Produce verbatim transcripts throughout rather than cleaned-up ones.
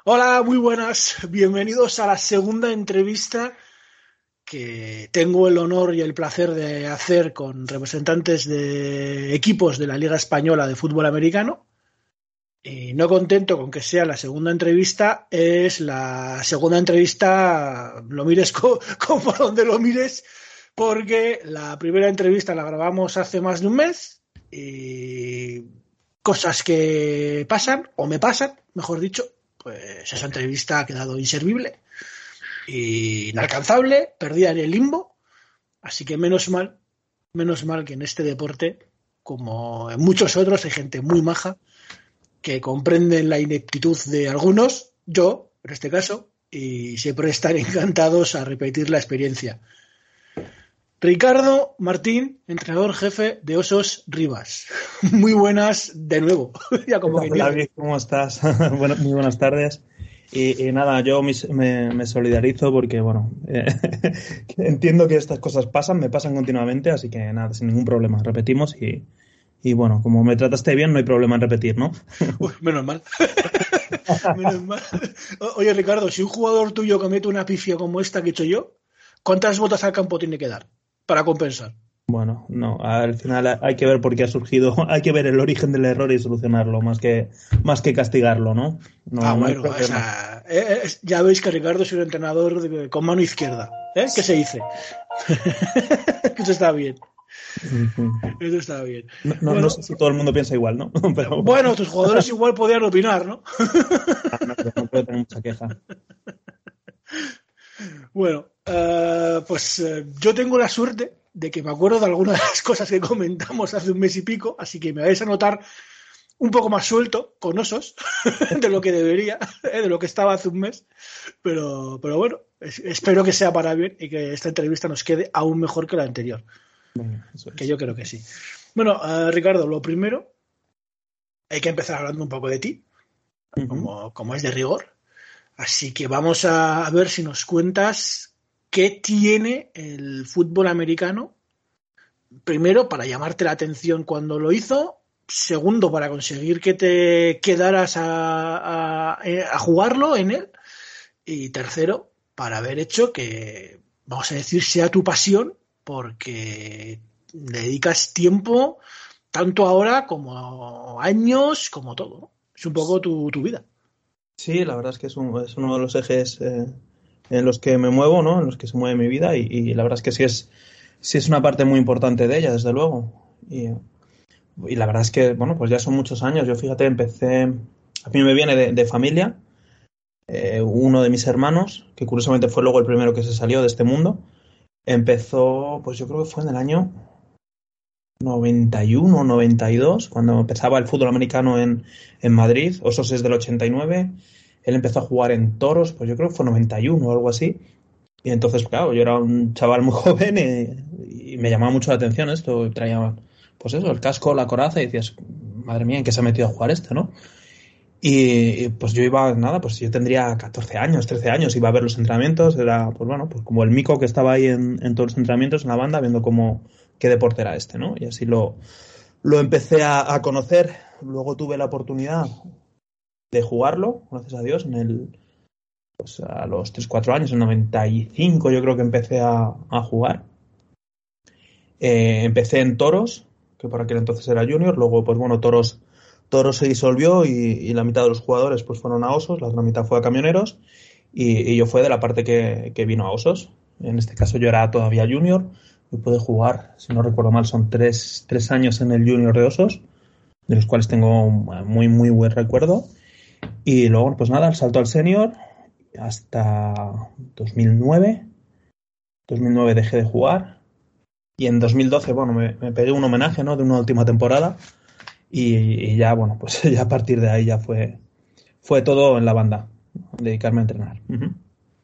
Hola, muy buenas. Bienvenidos a la segunda entrevista que tengo el honor y el placer de hacer con representantes de equipos de la Liga Española de Fútbol Americano. Y no contento con que sea la segunda entrevista, es la segunda entrevista, lo mires co- como por donde lo mires, porque la primera entrevista la grabamos hace más de un mes y cosas que pasan, o me pasan, mejor dicho, pues esa entrevista ha quedado inservible, e inalcanzable, perdida en el limbo, así que menos mal, menos mal que en este deporte, como en muchos otros, hay gente muy maja que comprenden la ineptitud de algunos, yo, en este caso, y siempre están encantados a repetir la experiencia. Ricardo Martín, entrenador jefe de Osos Rivas. Muy buenas de nuevo, ya ¿Qué como tal, quien dice. David? ¿Cómo estás? Bueno, muy buenas tardes. Y, y nada, yo mis- me, me solidarizo porque, bueno, eh, entiendo que estas cosas pasan, me pasan continuamente, así que nada, sin ningún problema. Repetimos y, y bueno, como me trataste bien, no hay problema en repetir, ¿no? Uy, menos mal. Menos mal. Oye, Ricardo, si un jugador tuyo comete una pifia como esta que he hecho yo, ¿cuántas botas al campo tiene que dar para compensar? Bueno, no, al final hay que ver por qué ha surgido, hay que ver el origen del error y solucionarlo, más que, más que castigarlo, ¿no? Ah, No, no hay bueno, problema. esa, eh, eh, ya veis que Ricardo es un entrenador de- con mano izquierda. ¿Eh? ¿Qué se dice? Eso está bien. Ujú. Eso está bien. No, no, no Bueno, sé si todo el mundo piensa igual, ¿no? Pero bueno, bueno, tus jugadores igual podían opinar, ¿no? no, creo- no creo tener mucha queja. Bueno, eh, pues eh, yo tengo la suerte de que me acuerdo de algunas de las cosas que comentamos hace un mes y pico, así que me vais a notar un poco más suelto, con osos, de lo que debería, eh, de lo que estaba hace un mes, pero, pero bueno, es- espero que sea para bien y que esta entrevista nos quede aún mejor que la anterior, Venga, eso que es. yo creo que sí. Bueno, eh, Ricardo, lo primero, hay que empezar hablando un poco de ti, Ujú. como, como es de rigor. Así que vamos a, a ver si nos cuentas qué tiene el fútbol americano, primero para llamarte la atención cuando lo hizo, segundo para conseguir que te quedaras a, a, a jugarlo en él y tercero para haber hecho que, vamos a decir, sea tu pasión porque le dedicas tiempo tanto ahora como años, como todo, ¿no? Es un poco tu, tu vida. Sí, la verdad es que es, un- es uno de los ejes eh, en los que me muevo, ¿no? En los que se mueve mi vida y, y la verdad es que sí es, sí es una parte muy importante de ella, desde luego. Y, y la verdad es que, bueno, pues ya son muchos años. Yo, fíjate, empecé, a mí me viene de, de familia, eh, uno de mis hermanos, que curiosamente fue luego el primero que se salió de este mundo, empezó, pues yo creo que fue en el año noventa y uno, noventa y dos, cuando empezaba el fútbol americano en, en Madrid. Osos es del ochenta y nueve. Él empezó a jugar en Toros, pues yo creo que fue noventa y uno o algo así. Y entonces, claro, yo era un chaval muy joven y, y me llamaba mucho la atención esto. Traía, pues eso, el casco, la coraza y decías, madre mía, ¿en qué se ha metido a jugar este, no? Y, y, pues yo iba, nada, pues yo tendría catorce años, trece años, iba a ver los entrenamientos, era, pues bueno, pues como el mico que estaba ahí en, en todos los entrenamientos en la banda, viendo cómo, qué deporte era este, ¿no? Y así lo, lo empecé a, a conocer. Luego tuve la oportunidad de jugarlo, gracias a Dios, en el, pues a los tres cuatro años, en noventa y cinco yo creo que empecé a, a jugar. Eh, empecé en Toros, que por aquel entonces era junior, luego pues bueno, Toros, Toros se disolvió y, y la mitad de los jugadores pues fueron a Osos, la otra mitad fue a Camioneros y, y yo fue de la parte que, que vino a Osos. En este caso yo era todavía junior y pude jugar, si no recuerdo mal, son tres, tres años en el junior de Osos, de los cuales tengo muy, muy buen recuerdo. Y luego, pues nada, el salto al senior hasta dos mil nueve. dos mil nueve dejé de jugar y en dos mil doce, bueno, me, me pegué un homenaje, ¿no? De una última temporada y, y ya, bueno, pues ya a partir de ahí ya fue, fue todo en la banda, dedicarme a entrenar. Uh-huh.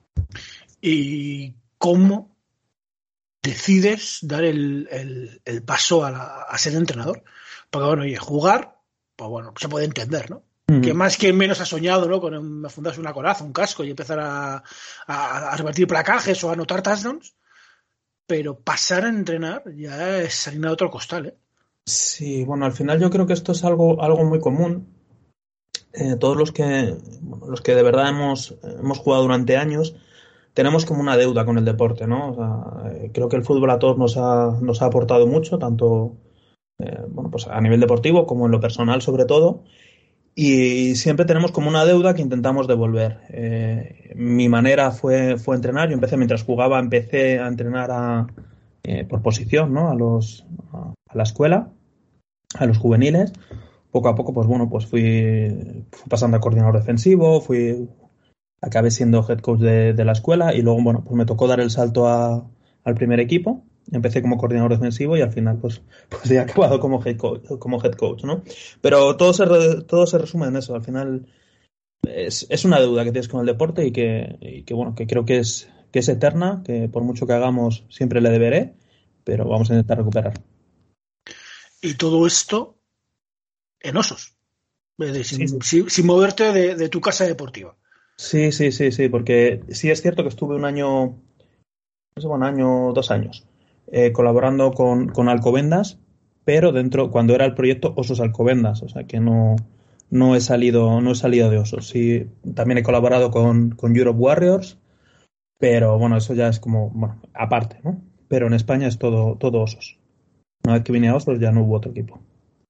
¿Y cómo decides dar el, el, el paso a, la, a, ser entrenador? Porque, bueno, oye, jugar, pues bueno, se puede entender, ¿no? Que Uh-huh. más que menos ha soñado, ¿no? Con me fundarse una coraza, un casco y empezar a, a, a repartir placajes o a anotar touchdowns, pero pasar a entrenar ya es salir a otro costal, ¿eh? Sí, bueno, al final yo creo que esto es algo, algo muy común. eh, todos los que, bueno, los que de verdad hemos, hemos jugado durante años, tenemos como una deuda con el deporte, ¿no? O sea, eh, creo que el fútbol a todos nos ha, nos ha aportado mucho, tanto eh, bueno, pues a nivel deportivo como en lo personal sobre todo, y siempre tenemos como una deuda que intentamos devolver. Eh, mi manera fue, fue entrenar. Yo empecé mientras jugaba, empecé a entrenar a, eh, por posición, ¿no? A los a, a la escuela, a los juveniles. Poco a poco, pues bueno, pues fui, fui pasando a coordinador defensivo, fui acabé siendo head coach de, de la escuela y luego, bueno, pues me tocó dar el salto a, al primer equipo. Empecé como coordinador defensivo y al final, pues, pues he acabado como head coach, como head coach, ¿no? Pero todo se, re, todo se resume en eso. Al final es, es una deuda que tienes con el deporte y que, y que, bueno, que creo que es, que es eterna, que por mucho que hagamos siempre le deberé, pero vamos a intentar recuperar. Y todo esto en Osos, sin, Sí, sí. sin, sin moverte de, de tu casa deportiva. Sí, sí, sí, sí, porque sí es cierto que estuve un año, no sé, un año, dos años, eh, colaborando con, con Alcobendas, pero dentro, cuando era el proyecto Osos Alcobendas, o sea que no, no he salido, no he salido de Osos. Sí, también he colaborado con, con Europe Warriors, pero bueno, eso ya es como, bueno, aparte, ¿no? Pero en España es todo, todo Osos. Una vez que vine a Osos ya no hubo otro equipo.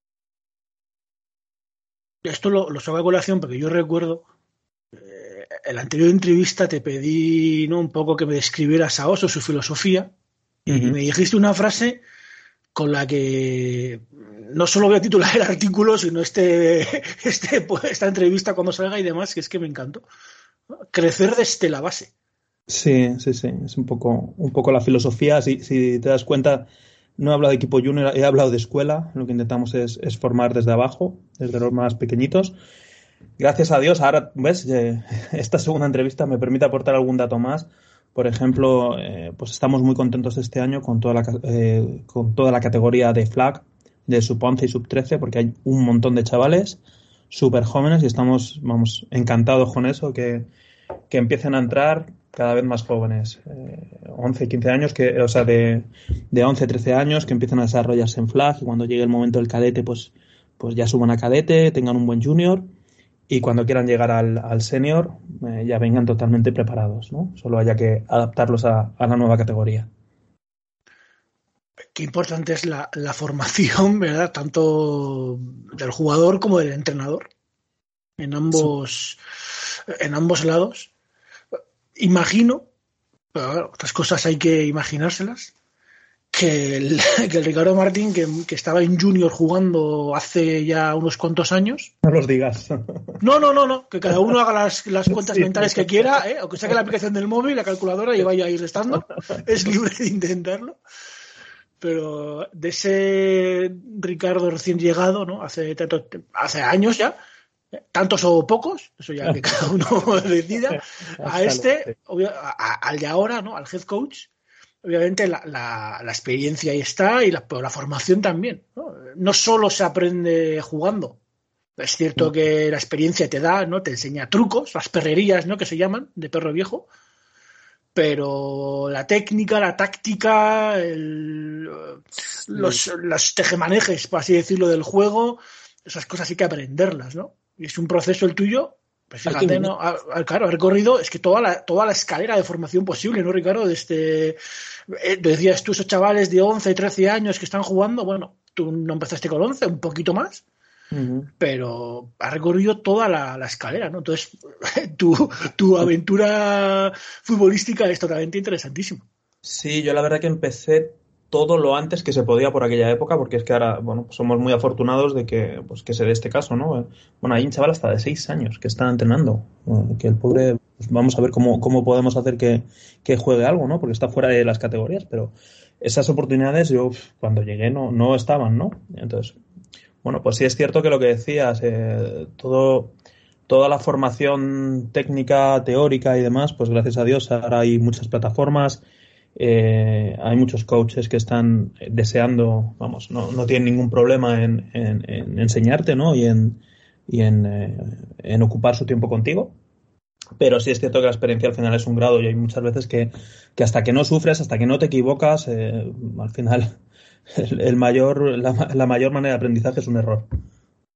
Esto lo, lo saco a colación porque yo recuerdo eh, en la anterior entrevista te pedí, ¿no?, un poco que me describieras a Osos, su filosofía, y, y Uh-huh. me dijiste una frase con la que no solo voy a titular el artículo, sino este, este, pues, esta entrevista cuando salga y demás, que es que me encantó. Crecer desde la base. Sí, sí, sí, es un poco, un poco la filosofía. Si, si te das cuenta, no he hablado de equipo junior, he hablado de escuela. Lo que intentamos es, es formar desde abajo, desde los más pequeñitos. Gracias a Dios, ahora, ¿ves? Esta segunda entrevista me permite aportar algún dato más. Por ejemplo, eh, pues estamos muy contentos este año con toda la, eh, con toda la categoría de flag, de sub once y sub trece, porque hay un montón de chavales súper jóvenes y estamos, vamos, encantados con eso, que, que empiecen a entrar cada vez más jóvenes, eh, once, quince años, que, o sea, de, de once, trece años, que empiecen a desarrollarse en flag y cuando llegue el momento del cadete, pues, pues ya suban a cadete, tengan un buen junior y cuando quieran llegar al, al senior eh, ya vengan totalmente preparados, ¿no? Solo haya que adaptarlos a, a la nueva categoría. Qué importante es la, la formación, ¿verdad? Tanto del jugador como del entrenador, en ambos, en ambos lados. Imagino, pero bueno, otras cosas hay que imaginárselas, que el, que el Ricardo Martín, que, que estaba en Junior jugando hace ya unos cuantos años. No los digas. No, no, no, no, que cada uno haga las, las cuentas Sí. mentales que quiera, ¿eh? O que saque la aplicación del móvil, la calculadora y vaya a ir restando. Es libre de intentarlo. Pero de ese Ricardo recién llegado, ¿no? Hace, hace años ya, tantos o pocos, eso ya que cada uno decida, a este, a, a, al de ahora, ¿no? Al head coach, obviamente la, la, la experiencia ahí está y la, pero la formación también, ¿no? No solo se aprende jugando, es cierto que la experiencia te da, ¿no? Te enseña trucos, las perrerías, ¿no?, que se llaman, de perro viejo, pero la técnica, la táctica, el, los, los tejemanejes, por así decirlo, del juego, esas cosas hay que aprenderlas, ¿no? Y es un proceso el tuyo, pues fíjate, ¿no? A, a, claro, ha recorrido, es que toda la, toda la escalera de formación posible, ¿no, Ricardo? Desde, eh, decías tú, esos chavales de once, trece años que están jugando, bueno, tú no empezaste con once, un poquito más, uh-huh, pero ha recorrido toda la, la escalera, ¿no? Entonces, tu, tu aventura futbolística es totalmente interesantísima. Sí, yo la verdad que empecé todo lo antes que se podía por aquella época, porque es que ahora, bueno, pues somos muy afortunados de que, pues que se dé este caso, ¿no? Bueno, hay un chaval hasta de seis años que está entrenando, que el pobre, pues vamos a ver cómo, cómo podemos hacer que, que juegue algo, ¿no? Porque está fuera de las categorías, pero esas oportunidades yo cuando llegué no, no estaban, ¿no? Entonces, bueno, pues sí es cierto que lo que decías, eh, todo, toda la formación técnica, teórica y demás, pues gracias a Dios ahora hay muchas plataformas. Eh, hay muchos coaches que están deseando, vamos, no, no tienen ningún problema en, en, en enseñarte, ¿no? Y en, y en, eh, en ocupar su tiempo contigo. Pero sí es cierto que la experiencia al final es un grado y hay muchas veces que, que hasta que no sufres, hasta que no te equivocas, eh, al final el, el mayor, la, la mayor manera de aprendizaje es un error.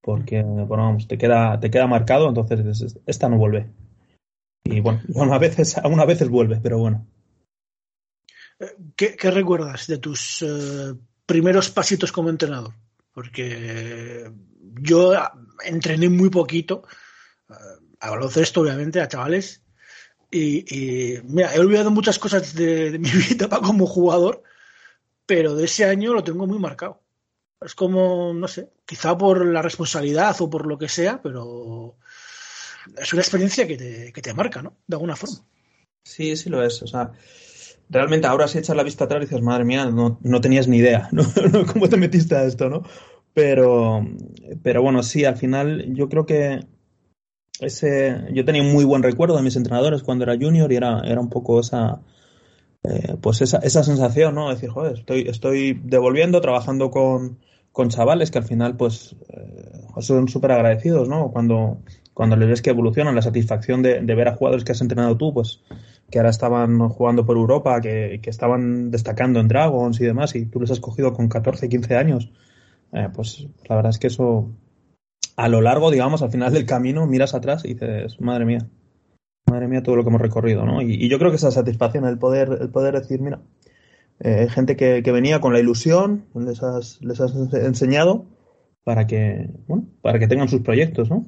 porque, bueno, vamos, te queda, te queda marcado, entonces esta no vuelve. Y bueno, a veces, a veces vuelve, pero bueno. ¿Qué, qué recuerdas de tus eh, primeros pasitos como entrenador? Porque yo entrené muy poquito, eh, a baloncesto, obviamente, a chavales, y, y mira, he olvidado muchas cosas de, de mi vida como jugador, pero de ese año lo tengo muy marcado. Es como, no sé, quizá por la responsabilidad o por lo que sea, pero es una experiencia que te, que te marca, ¿no? De alguna forma. Sí, sí lo es. O sea, realmente ahora si echas la vista atrás y dices, madre mía, no, no tenías ni idea, ¿no? ¿Cómo te metiste a esto, no? Pero, pero bueno, sí, al final yo creo que ese, yo tenía un muy buen recuerdo de mis entrenadores cuando era junior y era, era un poco esa, eh, pues esa, esa sensación, ¿no? Decir, joder, estoy, estoy devolviendo, trabajando con, con chavales que al final, pues, eh, son súper agradecidos, ¿no? Cuando, cuando les ves que evolucionan, la satisfacción de, de ver a jugadores que has entrenado tú, pues, que ahora estaban jugando por Europa, que, que estaban destacando en Dragons y demás, y tú les has cogido con catorce, quince años, eh, pues la verdad es que eso, a lo largo, digamos, al final del camino, miras atrás y dices, madre mía, madre mía todo lo que hemos recorrido, ¿no? Y, y yo creo que esa satisfacción, el poder, el poder decir, mira, eh, gente que, que venía con la ilusión, les has, les has enseñado para que, bueno, para que tengan sus proyectos, ¿no?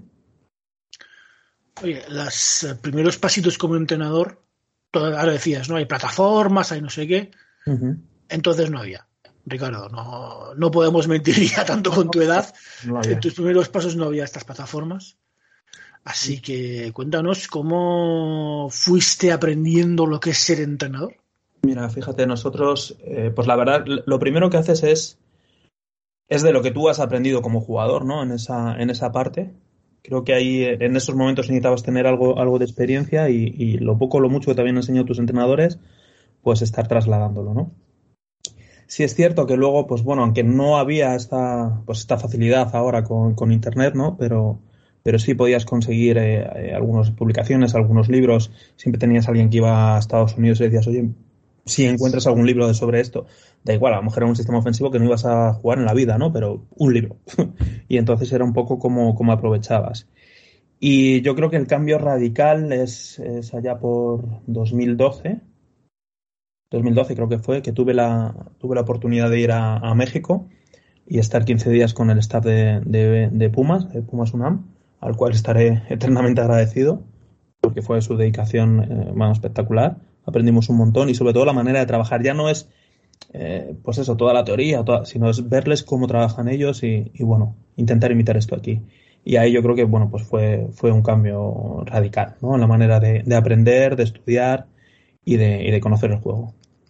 Oye, los eh, primeros pasitos como entrenador, todo, ahora decías, ¿no? Hay plataformas, hay no sé qué. Uh-huh. Entonces no había. Ricardo, no, no podemos mentir ya tanto con tu edad. No En había. tus primeros pasos no había estas plataformas. Así que cuéntanos cómo fuiste aprendiendo lo que es ser entrenador. Mira, fíjate, nosotros, eh, pues la verdad, lo primero que haces es, es de lo que tú has aprendido como jugador, ¿no? En esa, en esa parte. Creo que ahí, en esos momentos necesitabas tener algo, algo de experiencia y, y lo poco o lo mucho que te habían enseñado tus entrenadores, pues estar trasladándolo, ¿no? Sí es cierto que luego, pues bueno, aunque no había esta, pues esta facilidad ahora con, con internet, ¿no? Pero, pero sí podías conseguir eh, eh, algunas publicaciones, algunos libros. Siempre tenías a alguien que iba a Estados Unidos y le decías, oye, si encuentras algún libro de sobre esto, da igual, a lo mejor era un sistema ofensivo que no ibas a jugar en la vida, ¿no? Pero un libro. Y entonces era un poco como, como aprovechabas. Y yo creo que el cambio radical es, es allá por dos mil doce dos mil doce creo que fue, que tuve la, tuve la oportunidad de ir a, a México y estar quince días con el staff de, de, de Pumas, de Pumas UNAM, al cual estaré eternamente agradecido, porque fue su dedicación eh, bueno, espectacular. Aprendimos un montón y sobre todo la manera de trabajar. Ya no es, eh, pues eso, toda la teoría, toda, sino es verles cómo trabajan ellos y, y, bueno, intentar imitar esto aquí. Y ahí yo creo que, bueno, pues fue, fue un cambio radical, ¿no? En la manera de, de aprender, de estudiar y de, y de conocer el juego.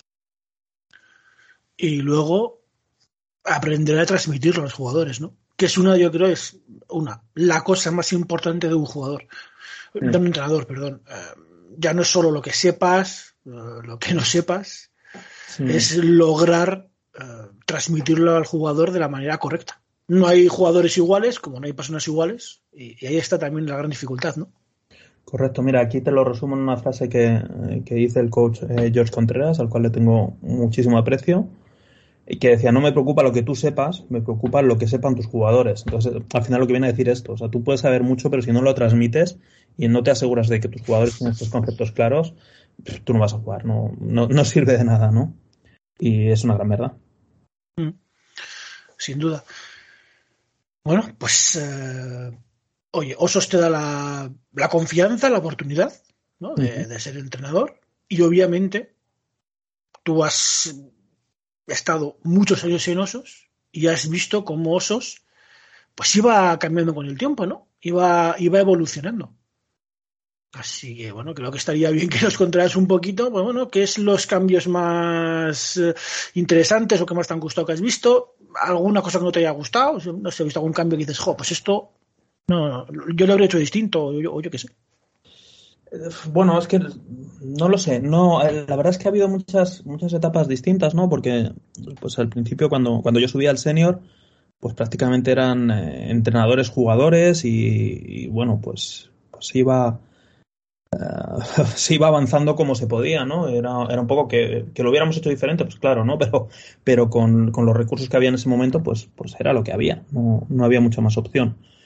Y luego aprender a transmitirlo a los jugadores, ¿no? Que es una, yo creo, es una, la cosa más importante de un jugador, Sí. de un entrenador, perdón. Eh, ya no es solo lo que sepas, eh, lo que no sepas, Sí. es lograr eh, transmitirlo al jugador de la manera correcta. No hay jugadores iguales, como no hay personas iguales, y, y ahí está también la gran dificultad, ¿no? Correcto, mira, aquí te lo resumo en una frase que, que dice el coach eh, George Contreras, al cual le tengo muchísimo aprecio, y que decía, no me preocupa lo que tú sepas, me preocupa lo que sepan tus jugadores. Entonces, al final lo que viene a decir esto, o sea, tú puedes saber mucho, pero si no lo transmites y no te aseguras de que tus jugadores tienen estos conceptos claros, pues, tú no vas a jugar, no, no, no sirve de nada, ¿no? Y es una gran verdad. Mm, sin duda. Bueno, pues... Eh... Oye, Osos te da la, la confianza, la oportunidad, ¿no? de, Uh-huh. de ser entrenador y obviamente tú has estado muchos años en Osos y has visto cómo Osos pues iba cambiando con el tiempo, ¿no? Iba, iba evolucionando. Así que bueno, creo que estaría bien que nos contaras un poquito, pues, bueno, qué es los cambios más eh, interesantes o que más te han gustado que has visto, alguna cosa que no te haya gustado, no sé, has visto algún cambio que dices, jo, pues esto no, yo lo habría hecho distinto, o yo, o yo qué sé. Bueno, es que no lo sé. No, la verdad es que ha habido muchas, muchas etapas distintas, ¿no? Porque, pues al principio, cuando, cuando yo subí al senior, pues prácticamente eran eh, entrenadores, jugadores y, y bueno, pues, pues se iba, uh, se iba avanzando como se podía, ¿no? Era, era un poco que, que lo hubiéramos hecho diferente, pues claro, ¿no? Pero, pero con, con los recursos que había en ese momento, pues, pues era lo que había. No, no había mucha más opción.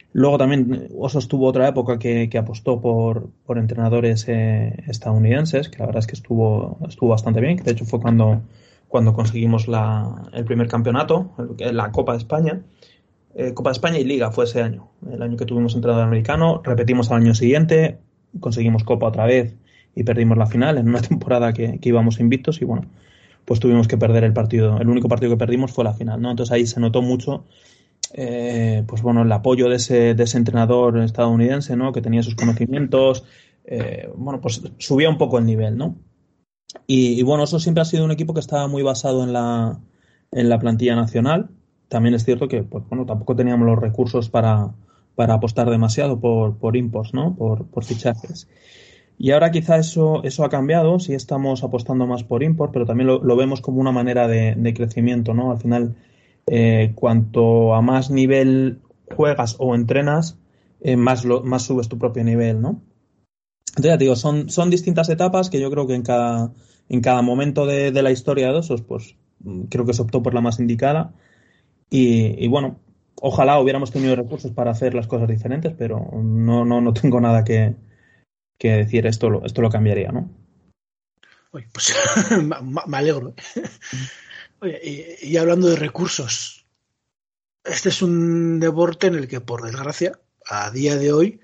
Luego también Osos tuvo otra época que, que apostó por, por entrenadores eh, estadounidenses, que la verdad es que estuvo, estuvo bastante bien, que de hecho fue cuando, cuando conseguimos la, el primer campeonato, la Copa de España. Eh, Copa de España y Liga fue ese año, el año que tuvimos entrenador americano, repetimos al año siguiente, conseguimos Copa otra vez y perdimos la final en una temporada que, que íbamos invictos y bueno, pues tuvimos que perder el partido. El único partido que perdimos fue la final, ¿no? Entonces ahí se notó mucho, eh, pues bueno, el apoyo de ese, de ese entrenador estadounidense, ¿no? Que tenía sus conocimientos, eh, bueno, pues subía un poco el nivel, ¿no? Y, y bueno, eso siempre ha sido un equipo que estaba muy basado en la, en la plantilla nacional. También es cierto que, pues bueno, tampoco teníamos los recursos para, para apostar demasiado por, por imports, ¿no? Por, por fichajes. Y ahora quizá eso, eso ha cambiado, sí estamos apostando más por import, pero también lo, lo vemos como una manera de, de crecimiento, ¿no? Al final, eh, cuanto a más nivel juegas o entrenas, eh, más, lo, más subes tu propio nivel, ¿no? Entonces ya te digo, son, son distintas etapas que yo creo que en cada, en cada momento de, de la historia de Osos, pues creo que se optó por la más indicada. Y, y bueno, ojalá hubiéramos tenido recursos para hacer las cosas diferentes, pero no, no, no tengo nada que, que decir, esto lo, esto lo cambiaría, ¿no? Oye, pues me alegro. Oye, y, y hablando de recursos, este es un deporte en el que, por desgracia, a día de hoy,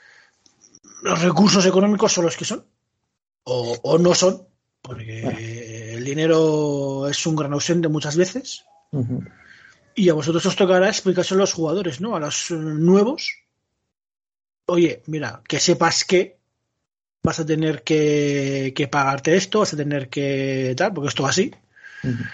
los recursos económicos son los que son, o, o no son, Bueno, porque el dinero es un gran ausente muchas veces, uh-huh. y a vosotros os tocará explicárselo a los jugadores, ¿no? A los nuevos, oye, mira, que sepas que vas a tener que, que pagarte esto, vas a tener que tal, porque esto va así. Uh-huh.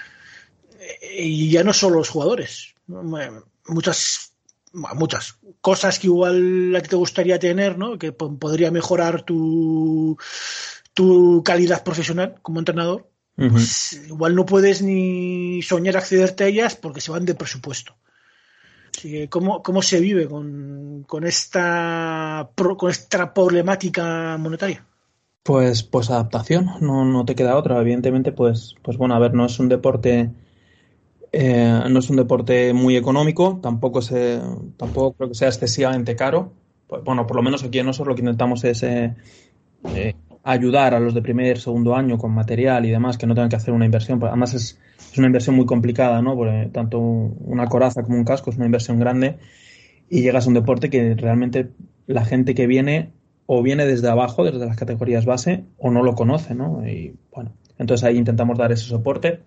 Y ya no solo los jugadores, muchas muchas cosas que igual a ti te gustaría tener, ¿no? Que p- podría mejorar tu tu calidad profesional como entrenador, Uh-huh. pues igual no puedes ni soñar accederte a ellas porque se van de presupuesto. Así que, ¿cómo, cómo se vive con, con esta con esta problemática monetaria? Pues, pues adaptación, no, no te queda otra. Evidentemente, pues, pues bueno, a ver, no es un deporte, eh, no es un deporte muy económico, tampoco se, tampoco creo que sea excesivamente caro. Pues bueno, por lo menos aquí en nosotros lo que intentamos es eh, eh, ayudar a los de primer, segundo año con material y demás, que no tengan que hacer una inversión. Además es, es una inversión muy complicada, ¿no? Porque tanto una coraza como un casco es una inversión grande y llegas a un deporte que realmente la gente que viene o viene desde abajo, desde las categorías base, o no lo conoce, ¿no? Y bueno, entonces ahí intentamos dar ese soporte.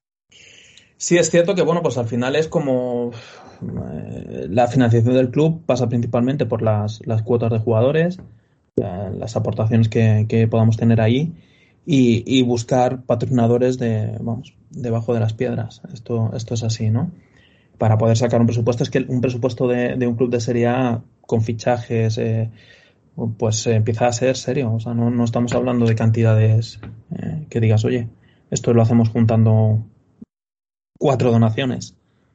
Sí es cierto que, bueno, pues al final es como eh, la financiación del club pasa principalmente por las, las cuotas de jugadores, eh, las aportaciones que, que podamos tener ahí y, y buscar patrocinadores de, vamos, debajo de las piedras. Esto, esto es así, ¿no? Para poder sacar un presupuesto, es que un presupuesto de, de un club de Serie A con fichajes, eh, pues eh, empieza a ser serio. O sea, no, no estamos hablando de cantidades eh, que digas, oye, esto lo hacemos juntando cuatro donaciones.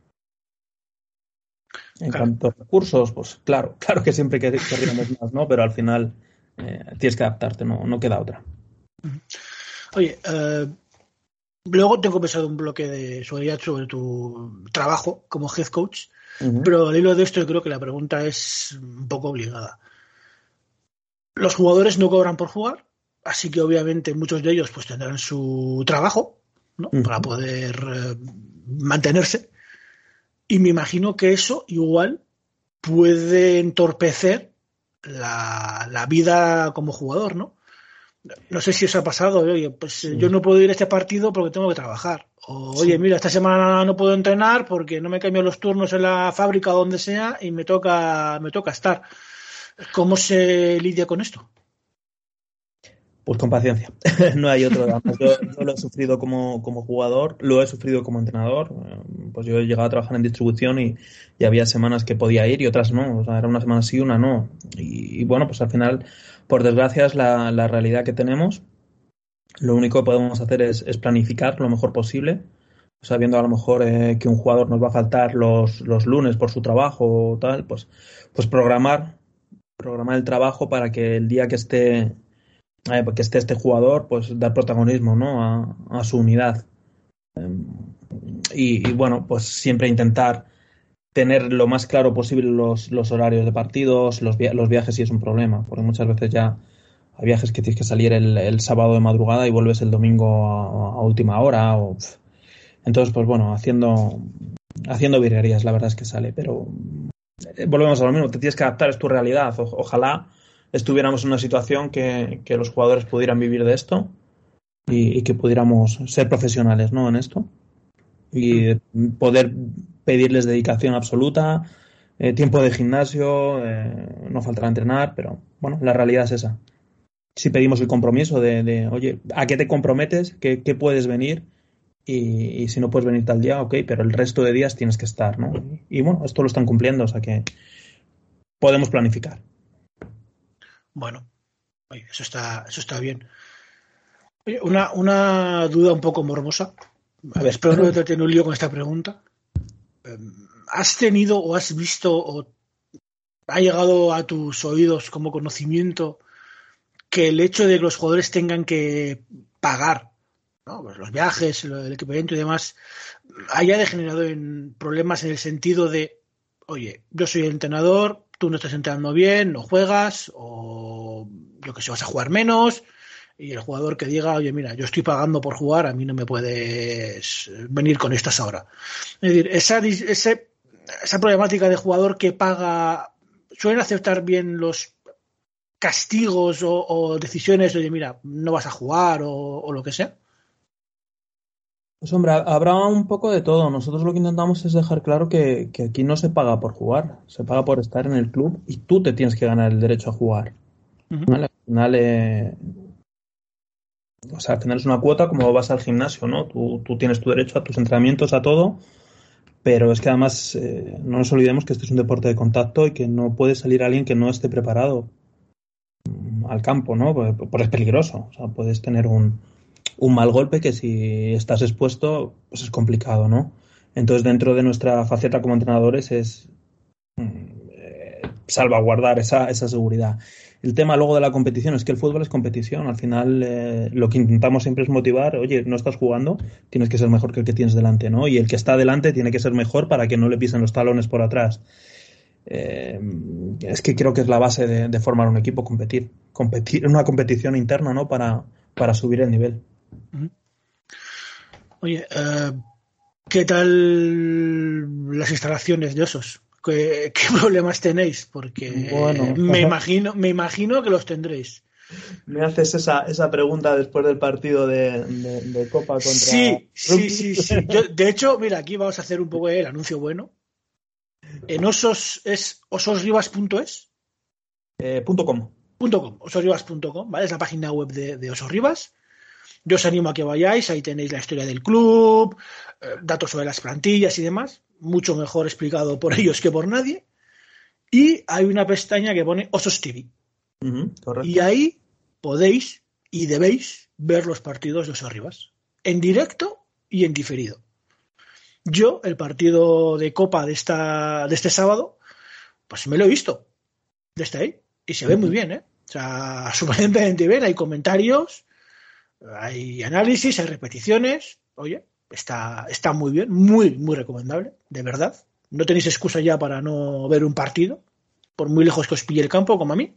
En Claro. cuanto a recursos, pues claro, claro que siempre quer- querríamos más, ¿no? Pero al final eh, tienes que adaptarte, no, no queda otra. Oye, eh, luego tengo pensado un bloque de sobre, sobre tu trabajo como head coach, Uh-huh. pero al hilo de esto yo creo que la pregunta es un poco obligada. Los jugadores no cobran por jugar, así que obviamente muchos de ellos pues tendrán su trabajo, ¿no? Para Uh-huh. poder eh, mantenerse. Y me imagino que eso igual puede entorpecer la, la vida como jugador, ¿no? No sé si os ha pasado, oye, pues eh, yo Sí. no puedo ir a este partido porque tengo que trabajar. O, oye, Sí. mira, esta semana no puedo entrenar porque no me cambian los turnos en la fábrica o donde sea y me toca, me toca estar. ¿Cómo se lidia con esto? Pues con paciencia. No hay otro. Además, yo, yo lo he sufrido como, como jugador, lo he sufrido como entrenador. Eh, Pues yo he llegado a trabajar en distribución y, y había semanas que podía ir y otras no. O sea, era una semana sí, una no. Y, y bueno, pues al final, por desgracia, es la, la realidad que tenemos. Lo único que podemos hacer es, es planificar lo mejor posible, sabiendo a lo mejor eh, que un jugador nos va a faltar los, los lunes por su trabajo o tal, pues, pues programar, programar el trabajo para que el día que esté, eh, que esté este jugador, pues dar protagonismo, ¿no? a, a su unidad. Y, y bueno, pues siempre intentar tener lo más claro posible los, los horarios de partidos, los, via- los viajes sí es un problema, porque muchas veces ya hay viajes que tienes que salir el, el sábado de madrugada y vuelves el domingo a, a última hora. O, entonces, pues bueno, haciendo, haciendo virguerías, la verdad es que sale, pero eh, volvemos a lo mismo, te tienes que adaptar, es tu realidad. O, ojalá estuviéramos en una situación que, que los jugadores pudieran vivir de esto y, y que pudiéramos ser profesionales, ¿no?, en esto. Y poder pedirles dedicación absoluta, eh, tiempo de gimnasio, eh, no faltará entrenar, pero bueno, la realidad es esa. Si pedimos el compromiso de, de oye, ¿a qué te comprometes? ¿Qué, qué puedes venir? Y, y si no puedes venir tal día, ok, pero el resto de días tienes que estar, ¿no? Y, y bueno, esto lo están cumpliendo, o sea que podemos planificar. Bueno, oye, eso está, eso está bien. Oye, una, una duda un poco morbosa. A ver. Espero no te tener un lío con esta pregunta. ¿Has tenido o has visto o ha llegado a tus oídos como conocimiento que el hecho de que los jugadores tengan que pagar, ¿no?, pues los viajes, el equipamiento y demás, haya degenerado en problemas en el sentido de, oye, yo soy el entrenador, tú no estás entrenando bien, no juegas, o yo que sé, vas a jugar menos, y el jugador que diga, oye, mira, yo estoy pagando por jugar, a mí no me puedes venir con estas ahora. Es decir, esa, ese, esa problemática de jugador que paga, ¿suelen aceptar bien los castigos o, o decisiones de, oye, mira, no vas a jugar o, o lo que sea? Pues hombre, habrá un poco de todo. Nosotros lo que intentamos es dejar claro que, que aquí no se paga por jugar, se paga por estar en el club y tú te tienes que ganar el derecho a jugar. Uh-huh. ¿Vale? Al final, eh, o sea, al final es una cuota como vas al gimnasio, ¿no? Tú, tú tienes tu derecho a tus entrenamientos, a todo, pero es que además eh, no nos olvidemos que este es un deporte de contacto y que no puede salir alguien que no esté preparado al campo, ¿no? Porque, porque es peligroso. O sea, puedes tener un, un mal golpe que si estás expuesto, pues es complicado, ¿no? Entonces, dentro de nuestra faceta como entrenadores es eh, salvaguardar esa, esa seguridad. El tema luego de la competición es que el fútbol es competición. Al final, eh, lo que intentamos siempre es motivar. Oye, no estás jugando, tienes que ser mejor que el que tienes delante, ¿no? Y el que está delante tiene que ser mejor para que no le pisen los talones por atrás. Eh, es que creo que es la base de, de formar un equipo, competir. Competir en una competición interna, ¿no? Para, para subir el nivel. Oye, uh, ¿qué tal las instalaciones de Osos? ¿Qué, qué problemas tenéis? Porque bueno, me imagino, me imagino que los tendréis. Me haces esa, esa pregunta después del partido de, de, de Copa contra... Sí, sí, sí, sí. Yo, de hecho, mira, aquí vamos a hacer un poco el anuncio bueno. En Osos es ososribas punto es. Eh, punto com. Punto com, ososribas punto com, ¿vale? Es la página web de, de Osorribas. Yo os animo a que vayáis, ahí tenéis la historia del club, eh, datos sobre las plantillas y demás, mucho mejor explicado por ellos que por nadie. Y hay una pestaña que pone Osos T V. Uh-huh, correcto. Y ahí podéis y debéis ver los partidos de Osorribas, en directo y en diferido. Yo, el partido de Copa de, esta, de este sábado, pues me lo he visto desde ahí. Y se ve muy bien, ¿eh? O sea, sorprendentemente bien, hay comentarios, hay análisis, hay repeticiones. Oye, está, está muy bien, muy, muy recomendable, de verdad. No tenéis excusa ya para no ver un partido, por muy lejos que os pille el campo, como a mí.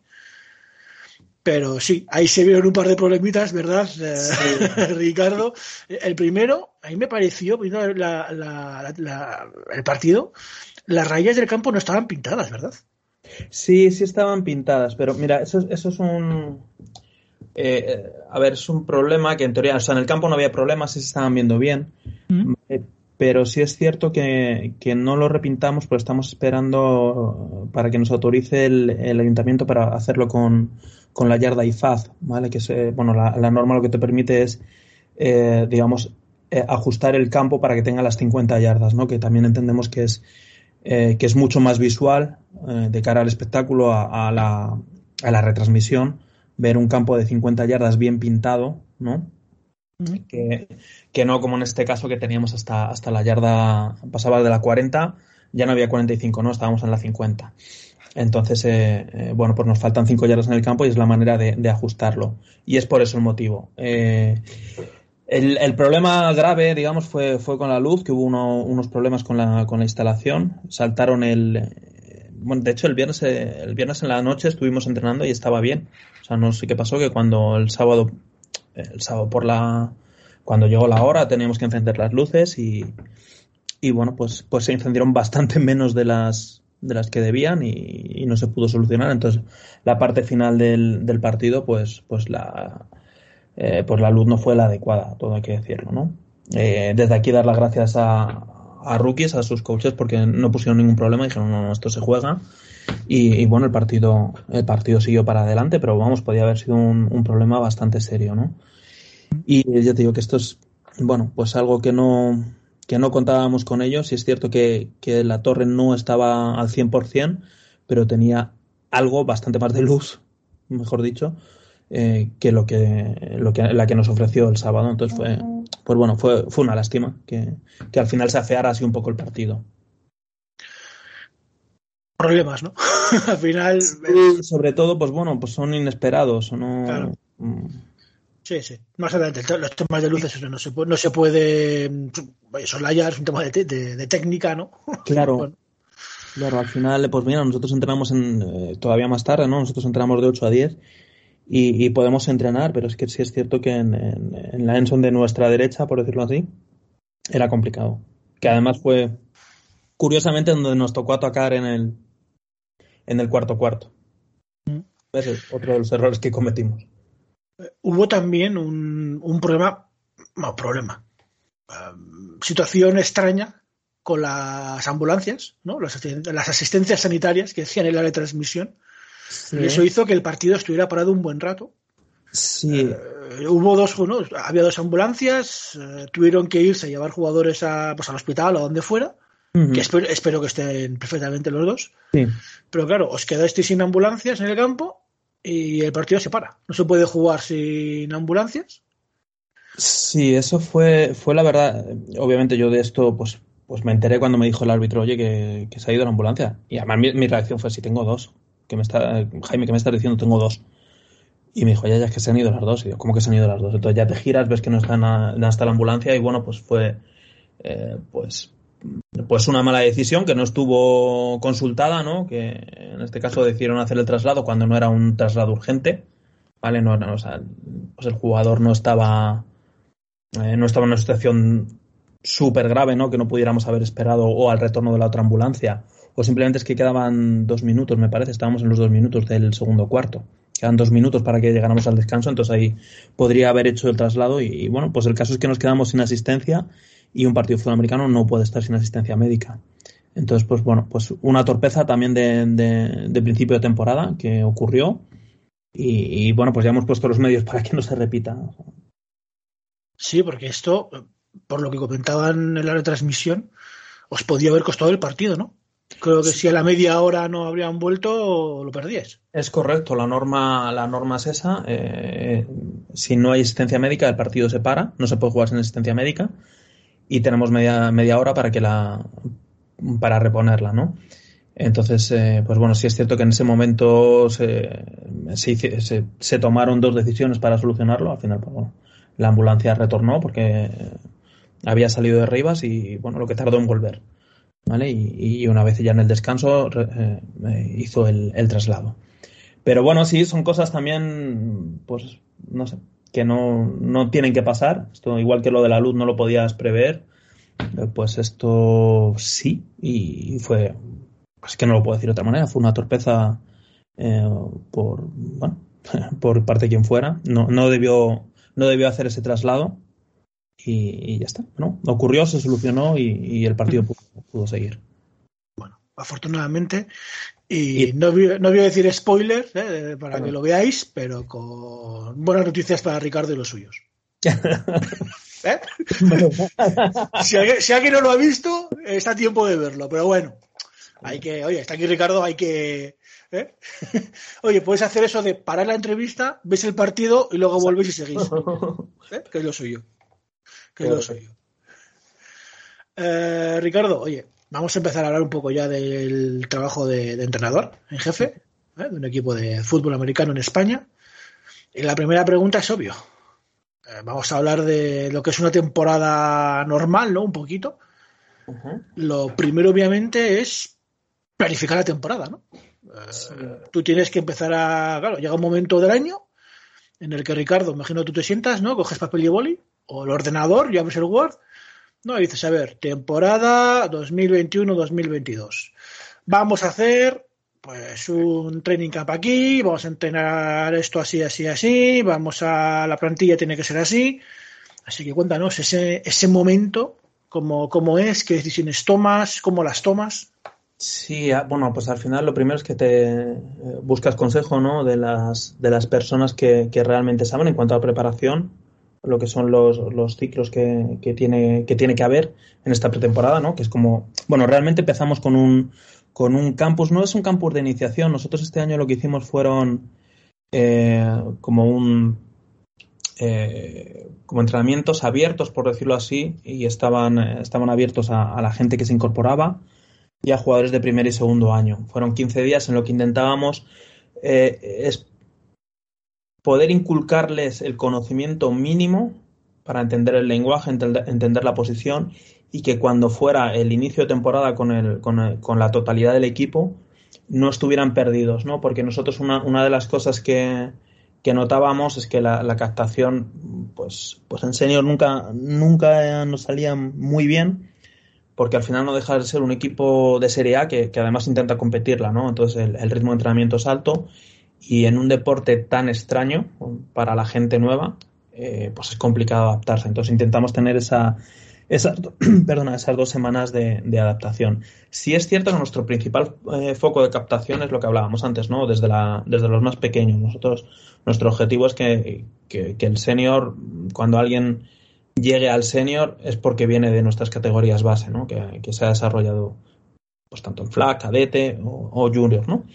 Pero sí, ahí se vieron un par de problemitas, ¿verdad, sí. Ricardo? El primero, a mí me pareció, viendo la, la, la, el partido, las rayas del campo no estaban pintadas, ¿verdad? Sí, sí estaban pintadas, pero mira, eso, eso es un... Eh, a ver, es un problema que en teoría, o sea, en el campo no había problemas, sí se estaban viendo bien, mm. eh, pero sí es cierto que, que no lo repintamos, porque estamos esperando para que nos autorice el, el ayuntamiento para hacerlo con, con la yarda I F A D, ¿vale? Que es, eh, bueno, la, la norma lo que te permite es, eh, digamos, eh, ajustar el campo para que tenga las cincuenta yardas, ¿no? Que también entendemos que es, eh, que es mucho más visual eh, de cara al espectáculo, a, a, la, a la retransmisión, ver un campo de cincuenta yardas bien pintado, ¿no? Uh-huh. Que, que no como en este caso que teníamos hasta, hasta la yarda, pasaba de la cuarenta, ya no había cuarenta y cinco, ¿no? Estábamos en la cincuenta. Entonces, eh, eh, bueno, pues nos faltan cinco yardas en el campo y es la manera de, de ajustarlo. Y es por eso el motivo. Eh, El, el problema grave, digamos, fue, fue con la luz, que hubo uno, unos problemas con la, con la instalación. Saltaron el... eh, Bueno, de hecho, el viernes, eh, el viernes en la noche estuvimos entrenando y estaba bien. O sea, no sé qué pasó, que cuando el sábado, el sábado por la... Cuando llegó la hora teníamos que encender las luces y, y bueno, pues, pues se encendieron bastante menos de las, de las que debían y, y no se pudo solucionar. Entonces, la parte final del, del partido, pues, pues la... Eh, pues la luz no fue la adecuada, todo hay que decirlo, ¿no? Eh, desde aquí dar las gracias a, a rookies, a sus coaches, porque no pusieron ningún problema, dijeron, no, no, esto se juega. Y, y bueno, el partido, el partido siguió para adelante, pero vamos, podía haber sido un, un problema bastante serio, ¿no? Y ya te digo que esto es, bueno, pues algo que no, que no contábamos con ellos. Y es cierto que, que la torre no estaba al cien por ciento, pero tenía algo bastante más de luz, mejor dicho, Eh, que lo que lo que la que nos ofreció el sábado. Entonces fue pues bueno fue fue una lástima que, que al final se afeara así un poco el partido. Problemas, ¿no? Al final Sí, sobre todo pues bueno pues son inesperados o no. claro. Sí, sí. Más adelante, los temas de luces no se puede, no se puede soslayar, es un tema de, de, de técnica, ¿no? Claro. Bueno. Claro, al final pues mira, nosotros entrenamos en, eh, todavía más tarde, ¿no? Nosotros entrenamos de ocho a diez y, y podemos entrenar, pero es que sí es cierto que en, en, en la Enson de nuestra derecha, por decirlo así, era complicado. Que además fue, curiosamente, donde nos tocó atacar en el, en el cuarto cuarto. Ese es otro de los errores que cometimos. Hubo también un, un problema, no, problema, um, situación extraña con las ambulancias, ¿no? Las, las asistencias sanitarias que hacían el área de transmisión. Sí. Y eso hizo que el partido estuviera parado un buen rato. Sí. Eh, hubo dos, bueno, había dos ambulancias, eh, tuvieron que irse a llevar jugadores a, pues, al hospital o donde fuera, uh-huh. que espero, espero que estén perfectamente los dos. Sí. Pero claro, os quedasteis sin ambulancias en el campo y el partido se para. No se puede jugar sin ambulancias. Sí, eso fue, fue la verdad. Obviamente yo de esto, pues, pues me enteré cuando me dijo el árbitro, oye, que, que se ha ido la ambulancia. Y además mi, mi reacción fue, sí, tengo dos. Que me está, Jaime, ¿qué me estás diciendo? Tengo dos. Y me dijo, ya, ya, es que se han ido las dos. Y yo, ¿cómo que se han ido las dos? Entonces ya te giras, ves que no está, no está la ambulancia y bueno, pues fue, eh, pues, pues una mala decisión que no estuvo consultada, ¿no? Que en este caso decidieron hacer el traslado cuando no era un traslado urgente, ¿vale? No, no, o sea, pues el jugador no estaba, eh, no estaba en una situación súper grave, ¿no? Que no pudiéramos haber esperado o al retorno de la otra ambulancia. O simplemente es que quedaban dos minutos, me parece, estábamos en los dos minutos del segundo cuarto. Quedan dos minutos para que llegáramos al descanso, entonces ahí podría haber hecho el traslado y, y bueno, pues el caso es que nos quedamos sin asistencia y un partido sudamericano no puede estar sin asistencia médica. Entonces, pues bueno, pues una torpeza también de, de, de principio de temporada que ocurrió y, y bueno, pues ya hemos puesto los medios para que no se repita. Sí, porque esto, por lo que comentaban en la retransmisión, os podía haber costado el partido, ¿no? Creo que sí. Si a la media hora no habrían vuelto, lo perdíais. Es correcto, la norma, la norma es esa. Eh, si no hay asistencia médica, el partido se para, no se puede jugar sin asistencia médica y tenemos media, media hora para que la para reponerla, ¿no? Entonces, eh, pues bueno, sí es cierto que en ese momento se, se, se, se tomaron dos decisiones para solucionarlo. Al final, pues bueno, la ambulancia retornó porque había salido de Rivas y bueno, lo que tardó en volver. ¿Vale? Y, y una vez ya en el descanso eh, eh, hizo el, el traslado. Pero bueno, sí, son cosas también, pues, no sé, que no, no tienen que pasar. Esto, igual que lo de la luz no lo podías prever, eh, pues esto sí, y fue, pues que no lo puedo decir de otra manera, fue una torpeza eh, por, bueno, por parte de quien fuera. No, no debió, no debió hacer ese traslado. Y, y ya está, ¿no? Ocurrió, se solucionó y, y el partido pudo, pudo seguir. Bueno, afortunadamente, y, y no, voy, no voy a decir spoiler ¿eh? para claro. que lo veáis, pero con buenas noticias para Ricardo y los suyos. ¿Eh? si, alguien, si alguien no lo ha visto, está a tiempo de verlo, pero bueno, hay que, oye, está aquí Ricardo, hay que... ¿Eh? Oye, puedes hacer eso de parar la entrevista, ves el partido y luego volvéis y seguís. ¿Eh? Que es lo suyo. Que es lo suyo. Eh, Ricardo, oye, vamos a empezar a hablar un poco ya del trabajo de, de entrenador en jefe, ¿eh? de un equipo de fútbol americano en España. Y la primera pregunta es obvio. Eh, vamos a hablar de lo que es una temporada normal, ¿no? Un poquito. Uh-huh. Lo primero, obviamente, es planificar la temporada, ¿no? Sí. Eh, tú tienes que empezar a... Claro, llega un momento del año en el que, Ricardo, imagino tú te sientas, ¿no? Coges papel y boli o el ordenador y abres el Word, ¿no? Y dices, a ver, temporada dos mil veintiuno dos mil veintidós. Vamos a hacer, pues, un training camp aquí, vamos a entrenar esto así, así, así, vamos a... La plantilla tiene que ser así. Así que cuéntanos ese, ese momento, cómo, cómo es, qué decisiones tomas, cómo las tomas. Sí, bueno, pues al final lo primero es que te eh, buscas consejo, ¿no? De las, de las personas que, que realmente saben en cuanto a preparación, lo que son los, los ciclos que, que, tiene, que tiene que haber en esta pretemporada, ¿no? Que es como, bueno, realmente empezamos con un, con un campus, no es un campus de iniciación, nosotros este año lo que hicimos fueron eh, como un, eh, como entrenamientos abiertos, por decirlo así, y estaban, estaban abiertos a, a la gente que se incorporaba y a jugadores de primer y segundo año. Fueron quince días en lo que intentábamos eh, es poder inculcarles el conocimiento mínimo para entender el lenguaje, entender, entender la posición y que cuando fuera el inicio de temporada con, el, con, el, con la totalidad del equipo no estuvieran perdidos, ¿no? Porque nosotros una, una de las cosas que, que notábamos es que la, la captación pues, pues en senior nunca, nunca nos salía muy bien, porque al final no deja de ser un equipo de Serie A que, que además intenta competirla, ¿no? Entonces el, el ritmo de entrenamiento es alto y en un deporte tan extraño para la gente nueva, eh, pues es complicado adaptarse. Entonces intentamos tener esa, esas, perdona, esas dos semanas de, de adaptación. Sí es cierto que nuestro principal eh, foco de captación es lo que hablábamos antes, ¿no? Desde, la, desde los más pequeños. Nosotros, nuestro objetivo es que, que, que el senior, cuando alguien llegue al senior es porque viene de nuestras categorías base, ¿no? Que, que se ha desarrollado pues tanto en flag, cadete o, o junior, ¿no?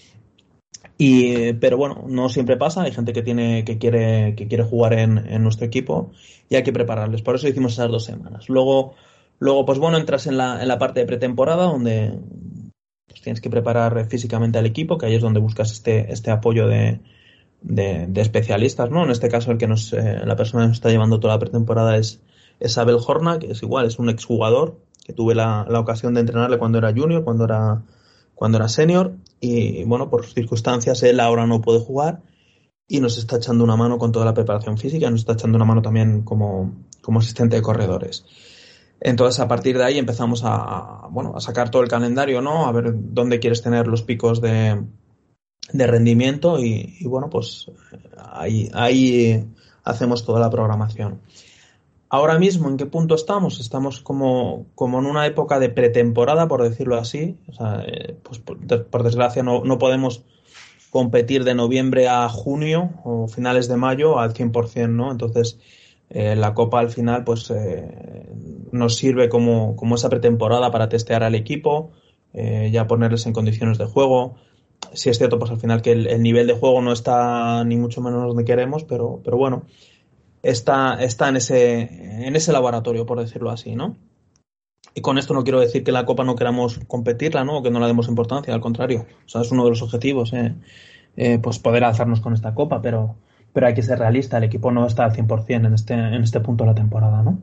Y, pero bueno, no siempre pasa, hay gente que tiene que quiere que quiere jugar en, en nuestro equipo y hay que prepararles, por eso hicimos esas dos semanas. Luego, luego pues bueno, entras en la, en la parte de pretemporada donde pues, tienes que preparar físicamente al equipo, que ahí es donde buscas este, este apoyo de, de, de especialistas, ¿no? En este caso el que nos, eh, la persona que nos está llevando toda la pretemporada es, es Abel Horna, que es igual, es un exjugador que tuve la, la ocasión de entrenarle cuando era junior, cuando era cuando era senior y bueno, por circunstancias él ahora no puede jugar y nos está echando una mano con toda la preparación física, nos está echando una mano también como, como asistente de corredores. Entonces a partir de ahí empezamos a, bueno, a sacar todo el calendario, ¿no? A ver dónde quieres tener los picos de, de rendimiento y, y bueno, pues ahí, ahí hacemos toda la programación. Ahora mismo, ¿en qué punto estamos? Estamos como, como en una época de pretemporada, por decirlo así. O sea, eh, pues por, por desgracia no, no podemos competir de noviembre a junio o finales de mayo al cien por ciento, ¿no? Entonces, eh, la Copa al final pues eh, nos sirve como, como esa pretemporada para testear al equipo, eh, ya ponerles en condiciones de juego. Sí es cierto, pues al final que el, el nivel de juego no está ni mucho menos donde queremos, pero, pero bueno, está, está en ese, en ese laboratorio, por decirlo así, ¿no? Y con esto no quiero decir que la Copa no queramos competirla, ¿no? O que no la demos importancia, al contrario. O sea, es uno de los objetivos, eh, eh, pues poder alzarnos con esta Copa, pero, pero hay que ser realista. El equipo no está al cien por ciento en este, en este punto de la temporada, ¿no?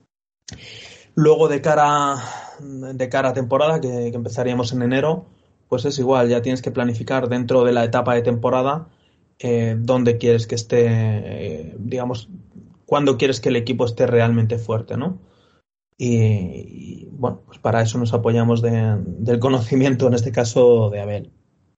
Luego, de cara, de cara a temporada, que, que empezaríamos en enero, pues es igual, ya tienes que planificar dentro de la etapa de temporada eh, dónde quieres que esté, eh, digamos, cuándo quieres que el equipo esté realmente fuerte, ¿no? Y, y bueno, pues para eso nos apoyamos de, del conocimiento, en este caso, de Abel.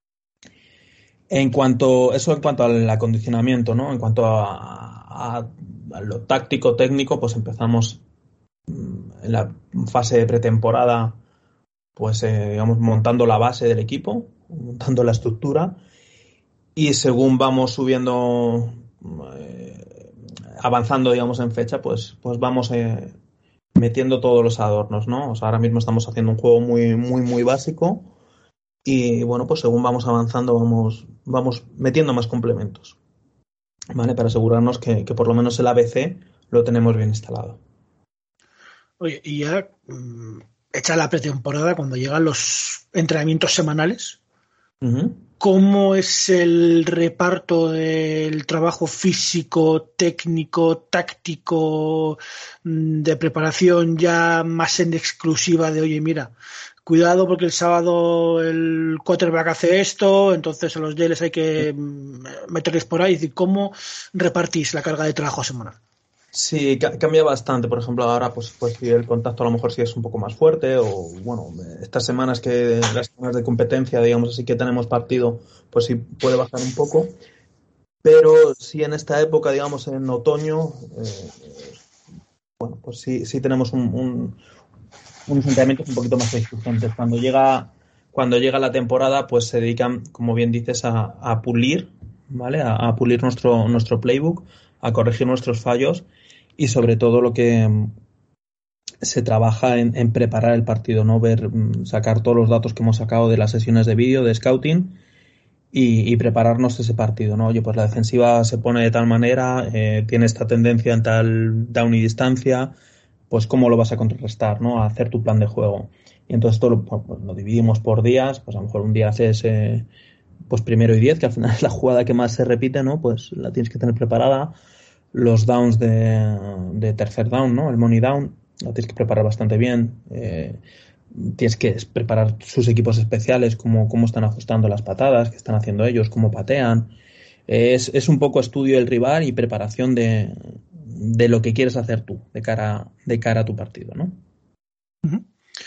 En cuanto, eso en cuanto al acondicionamiento, ¿no? En cuanto a, a, a lo táctico, técnico, pues empezamos en la fase de pretemporada, pues eh, digamos, montando la base del equipo, montando la estructura, y según vamos subiendo, eh, avanzando, digamos, en fecha, pues, pues vamos eh, metiendo todos los adornos, ¿no? O sea, ahora mismo estamos haciendo un juego muy, muy, muy básico y, bueno, pues según vamos avanzando vamos, vamos metiendo más complementos, ¿vale? Para asegurarnos que, que por lo menos el A B C lo tenemos bien instalado. Oye, y ya mmm, hecha la pretemporada, cuando llegan los entrenamientos semanales, Uh-huh. ¿cómo es el reparto del trabajo físico, técnico, táctico, de preparación ya más en exclusiva de, oye, mira, cuidado porque el sábado el quarterback hace esto, entonces a los D Ls hay que meterles por ahí? Es decir, ¿cómo repartís la carga de trabajo semanal? Sí, ca- cambia bastante. Por ejemplo, ahora pues, pues si el contacto a lo mejor sí es un poco más fuerte, o bueno, estas semanas que las semanas de competencia, digamos así, que tenemos partido, pues sí puede bajar un poco. Pero sí en esta época, digamos en otoño, eh, bueno, pues sí, sí tenemos un, un, unos entrenamientos un poquito más exigentes. Cuando llega, cuando llega la temporada, pues se dedican, como bien dices, a, a pulir, ¿vale? A, a pulir nuestro, nuestro playbook, a corregir nuestros fallos y sobre todo lo que mm, se trabaja en, en preparar el partido, ¿no? Ver, mm, sacar todos los datos que hemos sacado de las sesiones de vídeo, de scouting y, y prepararnos ese partido, ¿no? Oye, pues la defensiva se pone de tal manera, eh, tiene esta tendencia en tal down y distancia, pues cómo lo vas a contrarrestar, ¿no? A hacer tu plan de juego. Y entonces todo lo, pues, lo dividimos por días, pues a lo mejor un día haces eh, pues primero y diez, que al final es la jugada que más se repite, ¿no? Pues la tienes que tener preparada. Los downs de, de tercer down, ¿no? El money down, lo tienes que preparar bastante bien. Eh, tienes que preparar sus equipos especiales, cómo, cómo están ajustando las patadas, qué están haciendo ellos, cómo patean. Eh, es, es un poco estudio del rival y preparación de, de lo que quieres hacer tú de cara, de cara a tu partido, ¿no? Uh-huh.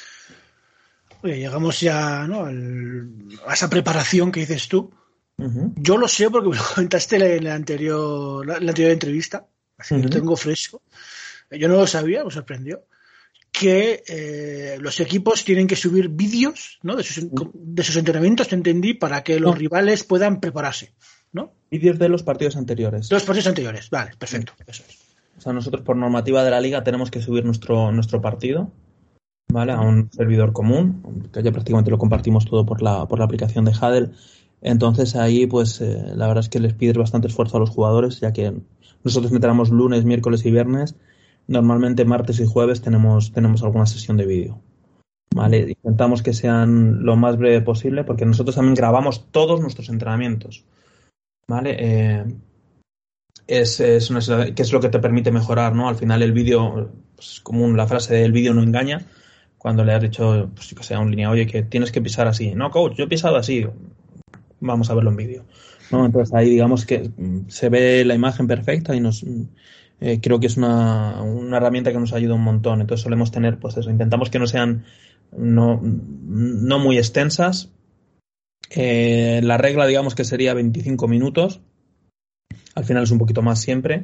Oye, llegamos ya, ¿no?, al, a esa preparación que dices tú. Uh-huh. Yo lo sé porque me lo comentaste en la anterior, la, la anterior entrevista, así que uh-huh. lo tengo fresco. Yo no lo sabía, me sorprendió, que eh, los equipos tienen que subir vídeos, ¿no?, de sus, de sus entrenamientos, te entendí, para que los no. rivales puedan prepararse, ¿no? Vídeos de los partidos anteriores. De los partidos anteriores, vale, perfecto. Sí. Eso es. O sea, nosotros por normativa de la liga tenemos que subir nuestro, nuestro partido, ¿vale?, a un servidor común, que ya prácticamente lo compartimos todo por la, por la aplicación de Hudl. Entonces ahí, pues, eh, la verdad es que les pides bastante esfuerzo a los jugadores, ya que nosotros entrenamos lunes, miércoles y viernes. Normalmente martes y jueves tenemos, tenemos alguna sesión de vídeo, ¿vale? Intentamos que sean lo más breve posible, porque nosotros también grabamos todos nuestros entrenamientos, ¿vale? Eh, es, es una, que es lo que te permite mejorar, ¿no? Al final el vídeo, pues, es común la frase de el vídeo no engaña. Cuando le has dicho, pues, que sea un línea, oye, que tienes que pisar así. No, coach, yo he pisado así. Vamos a verlo en vídeo, ¿no? Entonces ahí digamos que se ve la imagen perfecta y nos eh, creo que es una, una herramienta que nos ayuda un montón. Entonces solemos tener, pues eso, intentamos que no sean no, no muy extensas. Eh, la regla, digamos que sería veinticinco minutos. Al final es un poquito más siempre.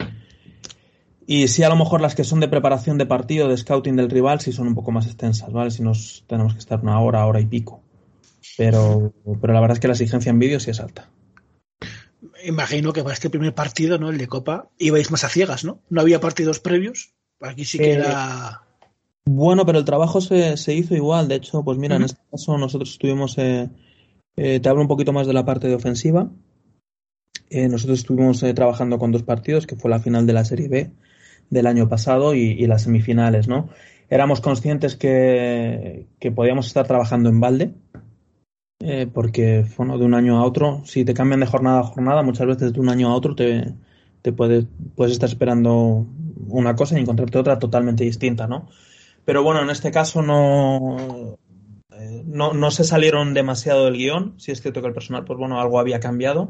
Y sí, a lo mejor las que son de preparación de partido, de scouting del rival, sí son un poco más extensas, ¿vale? Si nos tenemos que estar una hora, hora y pico. Pero, pero la verdad es que la exigencia en vídeo sí es alta. Imagino que para este primer partido, ¿no?, el de Copa, ibais más a ciegas, ¿no? No había partidos previos. Aquí sí que eh, era... Bueno, pero el trabajo se, se hizo igual. De hecho, pues mira, uh-huh. en este caso nosotros estuvimos... Eh, eh, te hablo un poquito más de la parte de ofensiva. Eh, nosotros estuvimos eh, trabajando con dos partidos, que fue la final de la Serie B del año pasado y, y las semifinales, ¿no? Éramos conscientes que, que podíamos estar trabajando en balde. Eh, porque bueno, de un año a otro, si te cambian de jornada a jornada, muchas veces de un año a otro te, te puedes, puedes estar esperando una cosa y encontrarte otra totalmente distinta, ¿no? Pero bueno, en este caso no, eh, no, no se salieron demasiado del guión. Sí es cierto que el personal, pues bueno, algo había cambiado.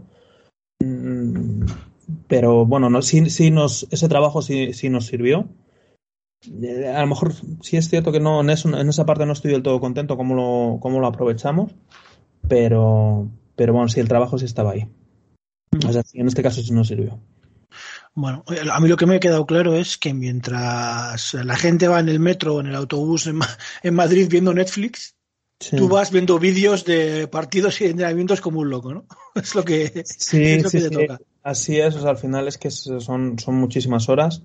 Mm, pero bueno, no, sí, sí nos, ese trabajo sí, sí nos sirvió. Eh, a lo mejor sí es cierto que no, en, eso, en esa parte no estoy del todo contento cómo lo, cómo lo aprovechamos. Pero, pero bueno, sí, el trabajo sí estaba ahí. O sea, en este caso sí nos sirvió. Bueno, a mí lo que me ha quedado claro es que mientras la gente va en el metro o en el autobús en, en Madrid viendo Netflix, sí, tú vas viendo vídeos de partidos y entrenamientos como un loco, ¿no? Es lo que, sí, es lo sí, que te sí. toca. Así es, o sea, al final es que son, son muchísimas horas.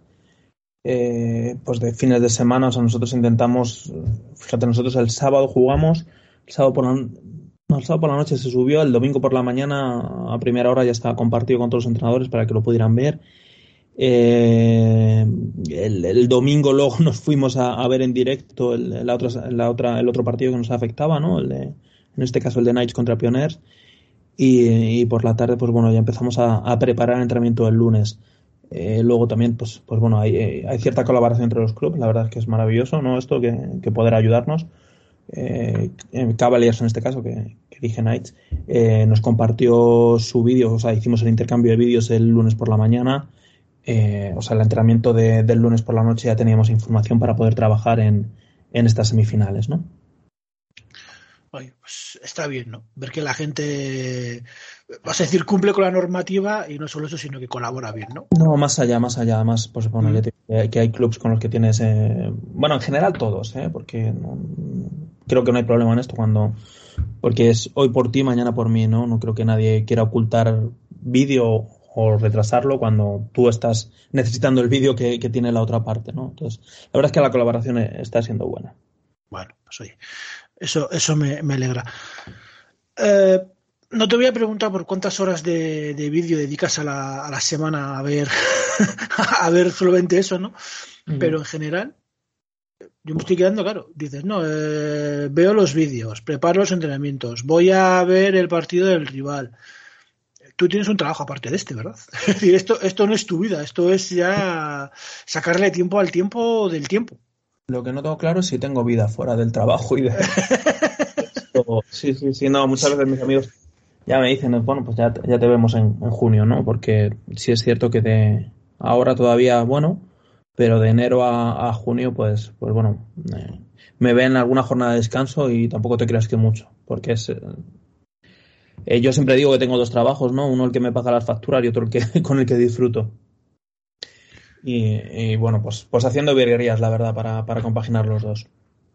Eh, pues de fines de semana, o sea, nosotros intentamos, fíjate, nosotros el sábado jugamos, el sábado por la No, el sábado por la noche se subió, el domingo por la mañana a primera hora ya estaba compartido con todos los entrenadores para que lo pudieran ver. Eh, el, el domingo luego nos fuimos a, a ver en directo el, la otra, la otra, el otro partido que nos afectaba, ¿no? El de, en este caso el de Knights contra Pioneers. y, y por la tarde, pues bueno, ya empezamos a, a preparar el entrenamiento del lunes. Eh, luego también, pues, pues bueno, hay, hay cierta colaboración entre los clubes, la verdad es que es maravilloso, ¿no? Esto que, que poder ayudarnos. Eh, Cavaliers en este caso, que, que dije Knights, eh, nos compartió su vídeo, o sea, hicimos el intercambio de vídeos el lunes por la mañana, eh, o sea, el entrenamiento de, del lunes por la noche ya teníamos información para poder trabajar en, en estas semifinales, ¿no? Oye, pues está bien, ¿no? Ver que la gente, vas a decir, cumple con la normativa y no solo eso, sino que colabora bien, ¿no? No, más allá, más allá, además, pues bueno, mm. que, que hay clubs con los que tienes, eh, bueno, en general todos, ¿eh? Porque no, creo que no hay problema en esto cuando, porque es hoy por ti, mañana por mí, ¿no? No creo que nadie quiera ocultar vídeo o retrasarlo cuando tú estás necesitando el vídeo que, que tiene la otra parte, ¿no? Entonces, la verdad es que la colaboración está siendo buena. Bueno, pues oye, eso, eso me, me alegra. Eh, no te voy a preguntar por cuántas horas de, de vídeo dedicas a la, a la semana a ver a ver solamente eso, ¿no? Uh-huh. Pero en general, yo me estoy quedando, claro, dices, no, eh, veo los vídeos, preparo los entrenamientos, voy a ver el partido del rival. Tú tienes un trabajo aparte de este, ¿verdad? Es decir, esto, esto no es tu vida, esto es ya sacarle tiempo al tiempo del tiempo. Lo que no tengo claro es si tengo vida fuera del trabajo y de... Sí, sí, sí, no, muchas veces mis amigos ya me dicen, bueno, pues ya, ya te vemos en, en junio, ¿no? Porque sí es cierto que de ahora todavía, bueno, pero de enero a, a junio, pues, pues bueno, eh, me ven alguna jornada de descanso y tampoco te creas que mucho, porque es... Eh, yo siempre digo que tengo dos trabajos, ¿no? Uno el que me paga las facturas y otro el que con el que disfruto. Y, y bueno, pues, pues haciendo virguerías, la verdad, para, para compaginar los dos.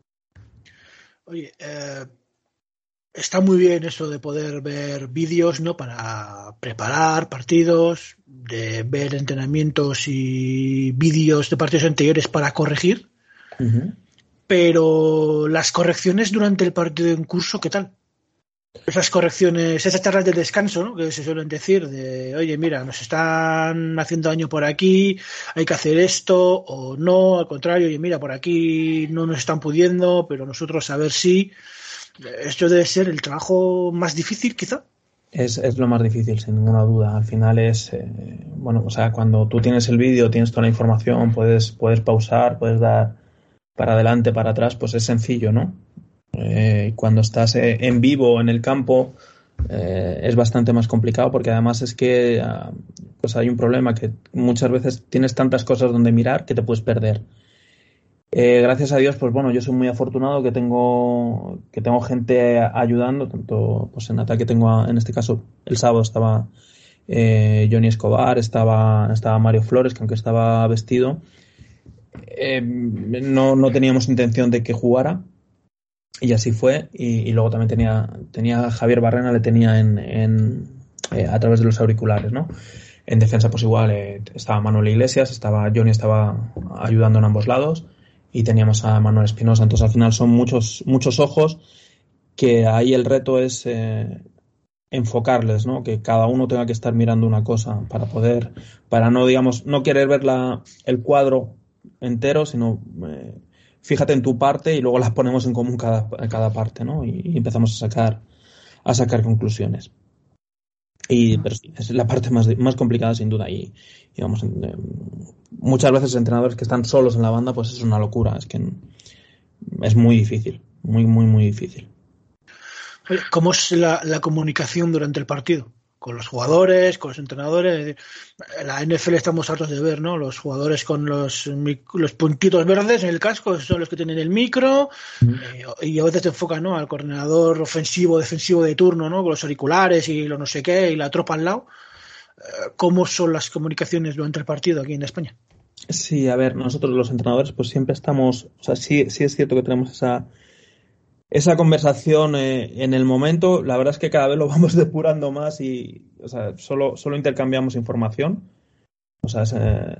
Oye, eh, está muy bien eso de poder ver vídeos, ¿no? Para preparar partidos, de ver entrenamientos y vídeos de partidos anteriores para corregir. Uh-huh. Pero las correcciones durante el partido en curso, ¿qué tal? Esas correcciones, esas charlas de descanso, ¿no? Que se suelen decir de, oye, mira, nos están haciendo daño por aquí, hay que hacer esto, o no, al contrario, oye, mira, por aquí no nos están pudiendo, pero nosotros a ver si... Esto debe ser el trabajo más difícil, quizá. Es, es lo más difícil, sin ninguna duda. Al final es, eh, bueno, o sea, cuando tú tienes el vídeo, tienes toda la información, puedes, puedes pausar, puedes dar para adelante, para atrás, pues es sencillo, ¿no? Eh, cuando estás eh, en vivo en el campo eh, es bastante más complicado porque además es que uh, pues hay un problema que muchas veces tienes tantas cosas donde mirar que te puedes perder. Eh, gracias a Dios, pues bueno, yo soy muy afortunado que tengo que tengo gente ayudando, tanto pues en ataque tengo a, en este caso el sábado estaba eh, Johnny Escobar, estaba estaba Mario Flores, que aunque estaba vestido eh, no, no teníamos intención de que jugara. Y así fue, y, y luego también tenía tenía a Javier Barrena, le tenía en, en eh, a través de los auriculares, ¿no? En defensa pues igual eh, estaba Manuel Iglesias, estaba Johnny estaba ayudando en ambos lados y teníamos a Manuel Espinosa. Entonces al final son muchos muchos ojos que ahí el reto es eh, enfocarles, ¿no? Que cada uno tenga que estar mirando una cosa para poder, para no digamos, no querer ver la, el cuadro entero, sino eh, fíjate en tu parte y luego las ponemos en común cada, cada parte, ¿no? Y, y empezamos a sacar a sacar conclusiones. Y pero sí, es la parte más, más complicada sin duda. Y digamos, eh, muchas veces entrenadores que están solos en la banda, pues es una locura. Es que es muy difícil, muy, muy, muy difícil. ¿Cómo es la, la comunicación durante el partido? Con los jugadores, con los entrenadores. En la N F L estamos hartos de ver, ¿no? Los jugadores con los, los puntitos verdes en el casco, son los que tienen el micro, mm. eh, y a veces te enfocan, ¿no? Al coordinador ofensivo, defensivo de turno, ¿no? Con los auriculares y lo no sé qué, y la tropa al lado. ¿Cómo son las comunicaciones durante el partido aquí en España? Sí, a ver, nosotros los entrenadores pues siempre estamos, o sea, sí, sí es cierto que tenemos esa Esa conversación eh, en el momento, la verdad es que cada vez lo vamos depurando más y, o sea, solo, solo intercambiamos información. O sea, es,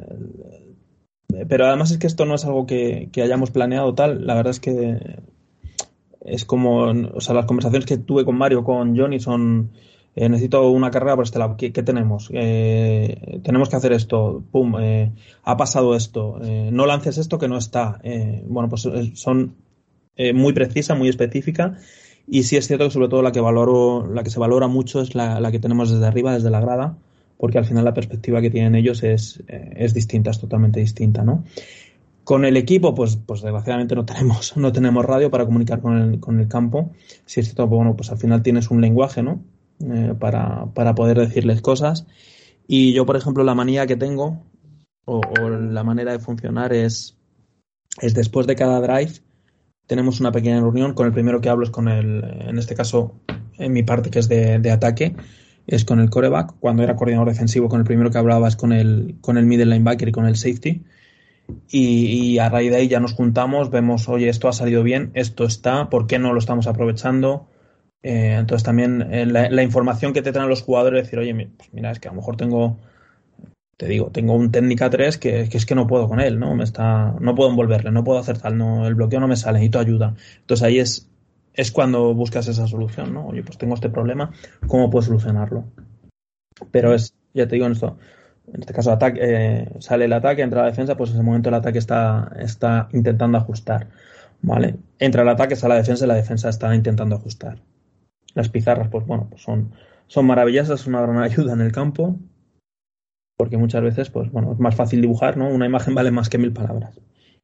eh, pero además es que esto no es algo que, que hayamos planeado tal. La verdad es que es como, o sea, las conversaciones que tuve con Mario, con Johnny son, eh, necesito una carrera por este lado. ¿Qué, qué tenemos? Eh, tenemos que hacer esto. Pum, eh, ha pasado esto. Eh, no lances esto que no está. Eh, bueno, pues son... Eh, muy precisa, muy específica Y sí es cierto que sobre todo la que valoro, la que se valora mucho es la, la que tenemos desde arriba, desde la grada, porque al final la perspectiva que tienen ellos es, es distinta, es totalmente distinta, ¿no? Con el equipo, pues, pues desgraciadamente no tenemos, no tenemos radio para comunicar con el, con el campo. Si es cierto, bueno, pues al final tienes un lenguaje, ¿no? Eh, para, para poder decirles cosas. Y yo, por ejemplo, la manía que tengo, o, o la manera de funcionar es, es después de cada drive, tenemos una pequeña reunión. Con el primero que hablo es con el, en este caso, en mi parte que es de, de ataque, es con el quarterback. Cuando era coordinador defensivo, con el primero que hablaba es con el, con el middle linebacker y con el safety. Y, y a raíz de ahí ya nos juntamos, vemos, oye, esto ha salido bien, esto está, ¿por qué no lo estamos aprovechando? Eh, entonces también eh, la, la información que te traen los jugadores, decir, oye, pues mira, es que a lo mejor tengo, te digo, tengo un técnica tres que, que es que no puedo con él, ¿no? Me está, no puedo envolverle, no puedo hacer tal, no, el bloqueo no me sale, necesito ayuda. Entonces ahí es, es cuando buscas esa solución, ¿no? Oye, pues tengo este problema, ¿cómo puedo solucionarlo? Pero es, ya te digo, en esto, en este caso ataque, eh, sale el ataque, entra la defensa, pues en ese momento el ataque está, está intentando ajustar, ¿vale? Entra el ataque, sale la defensa y la defensa está intentando ajustar. Las pizarras, pues bueno, pues son, son maravillosas, es una gran ayuda en el campo, porque muchas veces, pues bueno, es más fácil dibujar, ¿no? Una imagen vale más que mil palabras.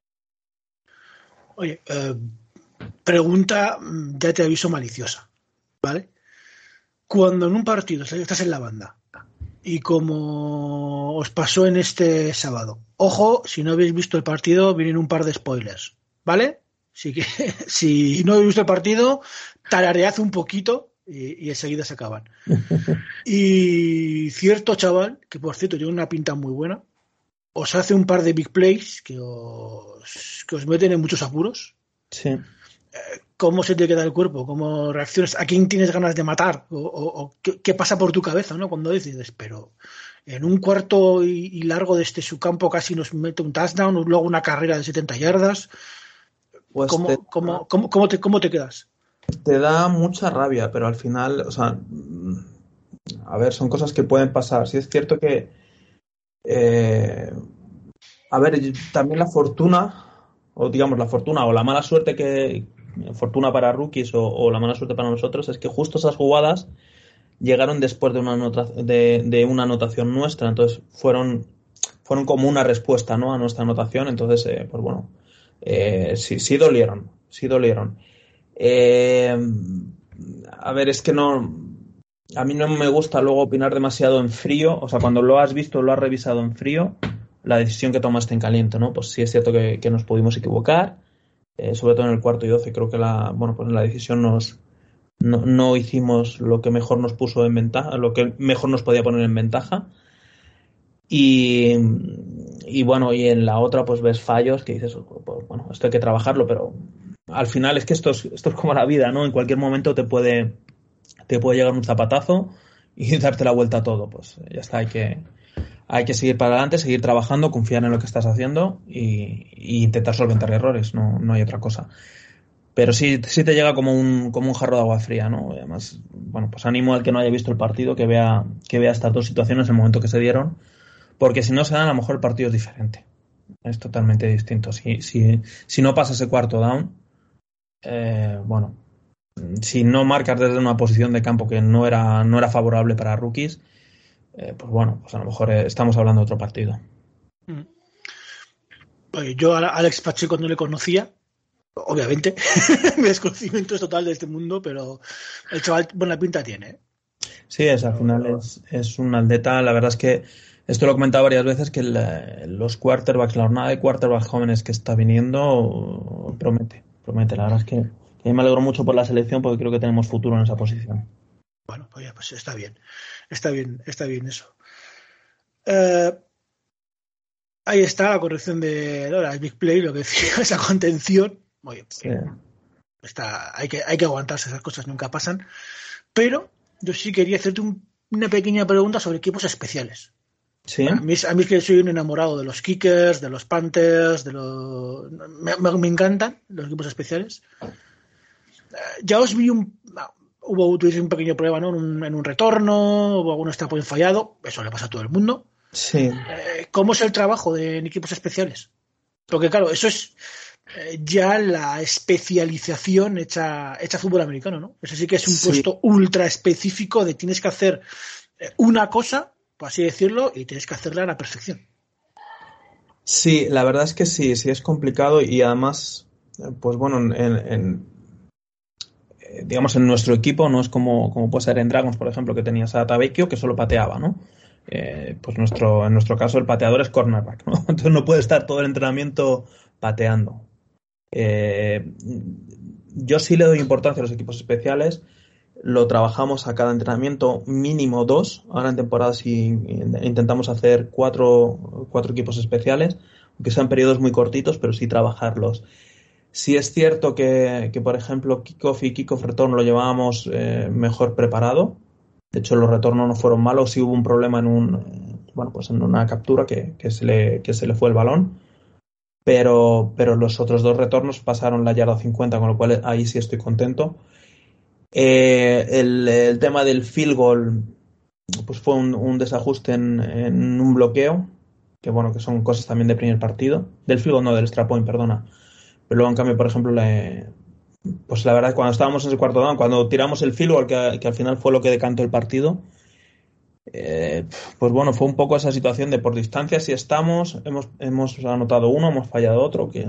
Oye, eh, pregunta, ya te aviso, maliciosa, ¿vale? Cuando en un partido estás en la banda, y como os pasó en este sábado, ojo, si no habéis visto el partido, vienen un par de spoilers, ¿vale? Así que si no habéis visto el partido, tararead un poquito y, y enseguida se acaban. Y cierto chaval, que por cierto tiene una pinta muy buena, os hace un par de big plays que os, que os meten en muchos apuros. Sí. ¿Cómo se te queda el cuerpo? ¿Cómo reaccionas? ¿A quién tienes ganas de matar? ¿O, o, o qué, qué pasa por tu cabeza, ¿no? Cuando decides, pero en un cuarto y, y largo desde su campo casi nos mete un touchdown, luego una carrera de setenta yardas. Pues ¿Cómo, te, cómo, cómo, cómo, te, ¿Cómo te quedas? Te da mucha rabia, pero al final, o sea, a ver, son cosas que pueden pasar. Sí es cierto que, eh, a ver, también la fortuna, o digamos la fortuna o la mala suerte que, fortuna para rookies o, o la mala suerte para nosotros, es que justo esas jugadas llegaron después de una, anota, de, de una anotación nuestra, entonces fueron, fueron como una respuesta, ¿no?, a nuestra anotación, entonces, eh, pues bueno, eh, sí, sí dolieron, sí dolieron. Eh, a ver, es que no, a mí no me gusta luego opinar demasiado en frío, o sea, cuando lo has visto, lo has revisado en frío, la decisión que tomaste en caliente, ¿no? Pues sí es cierto que, que nos pudimos equivocar, eh, sobre todo en el cuarto y doce, creo que la, bueno, pues la decisión nos, no, no hicimos lo que mejor nos puso en ventaja, lo que mejor nos podía poner en ventaja. Y, y bueno, y en la otra pues ves fallos que dices, pues, bueno, esto hay que trabajarlo, pero al final es que esto es, esto es como la vida, ¿no? En cualquier momento te puede, te puede llegar un zapatazo y darte la vuelta a todo. Pues ya está, hay que, hay que seguir para adelante, seguir trabajando, confiar en lo que estás haciendo y, y intentar solventar errores, no, no hay otra cosa. Pero sí, sí te llega como un, como un jarro de agua fría, ¿no? Además, bueno, pues animo al que no haya visto el partido que vea, que vea estas dos situaciones en el momento que se dieron, porque si no se dan, a lo mejor el partido es diferente. Es totalmente distinto. Si, si, si no pasa ese cuarto down, eh, bueno, si no marcas desde una posición de campo que no era, no era favorable para rookies, eh, pues bueno, pues a lo mejor eh, estamos hablando de otro partido. Oye, yo a Alex Pacheco no le conocía, obviamente. Mi desconocimiento es total de este mundo, pero el chaval buena pinta tiene, ¿eh? Sí, es, al final es, es un atleta. La verdad es que esto lo he comentado varias veces, que el, los quarterbacks, la jornada de quarterbacks jóvenes que está viniendo promete, promete. La verdad es que, que a mí me alegro mucho por la selección porque creo que tenemos futuro en esa posición. Bueno, pues, ya, pues está bien, está bien, está bien eso. Eh, ahí está la corrección de ¿no? las big play, lo que decía, esa contención. Oye, Sí. está, hay que, hay que aguantarse, esas cosas nunca pasan. Pero yo sí quería hacerte un, una pequeña pregunta sobre equipos especiales. ¿Sí? A mí, a mí que soy un enamorado de los kickers, de los Panthers, de los me, me, me encantan los equipos especiales. Ya os vi un hubo tuviste un pequeño problema, ¿no? en, un, en un retorno, hubo algún extra point fallado, eso le pasa a todo el mundo. Sí. Eh, ¿Cómo es el trabajo de en equipos especiales? Porque claro, eso es eh, ya la especialización hecha, hecha fútbol americano, ¿no? Eso sí que es un Sí. puesto ultra específico de tienes que hacer una cosa, por así decirlo, y tienes que hacerla a la perfección. Sí, la verdad es que sí, sí es complicado y además, pues bueno, en, en, digamos en nuestro equipo no es como, como puede ser en Dragons, por ejemplo, que tenías a Tavecchio que solo pateaba, ¿no? Eh, pues nuestro, en nuestro caso el pateador es cornerback, ¿no? Entonces no puede estar todo el entrenamiento pateando. Eh, yo sí le doy importancia a los equipos especiales, lo trabajamos a cada entrenamiento mínimo dos, ahora en temporada sí intentamos hacer cuatro, cuatro equipos especiales, aunque sean periodos muy cortitos, pero sí trabajarlos. Sí es cierto que, que por ejemplo, kickoff y kickoff retorno lo llevábamos eh, mejor preparado. De hecho, los retornos no fueron malos. Sí hubo un problema en un, bueno, pues en una captura que, que, se le, que se le fue el balón. Pero, pero los otros dos retornos pasaron la yarda cincuenta, con lo cual ahí sí estoy contento. Eh, el, el tema del field goal, pues fue un, un desajuste en, en un bloqueo, que bueno, que son cosas también de primer partido. Del field goal, no, del extra point, perdona. Pero luego, en cambio, por ejemplo, le, pues la verdad, cuando estábamos en ese cuarto down, cuando tiramos el field goal, que, que al final fue lo que decantó el partido, eh, pues bueno, fue un poco esa situación de por distancia, si estamos, hemos, hemos anotado uno, hemos fallado otro, que,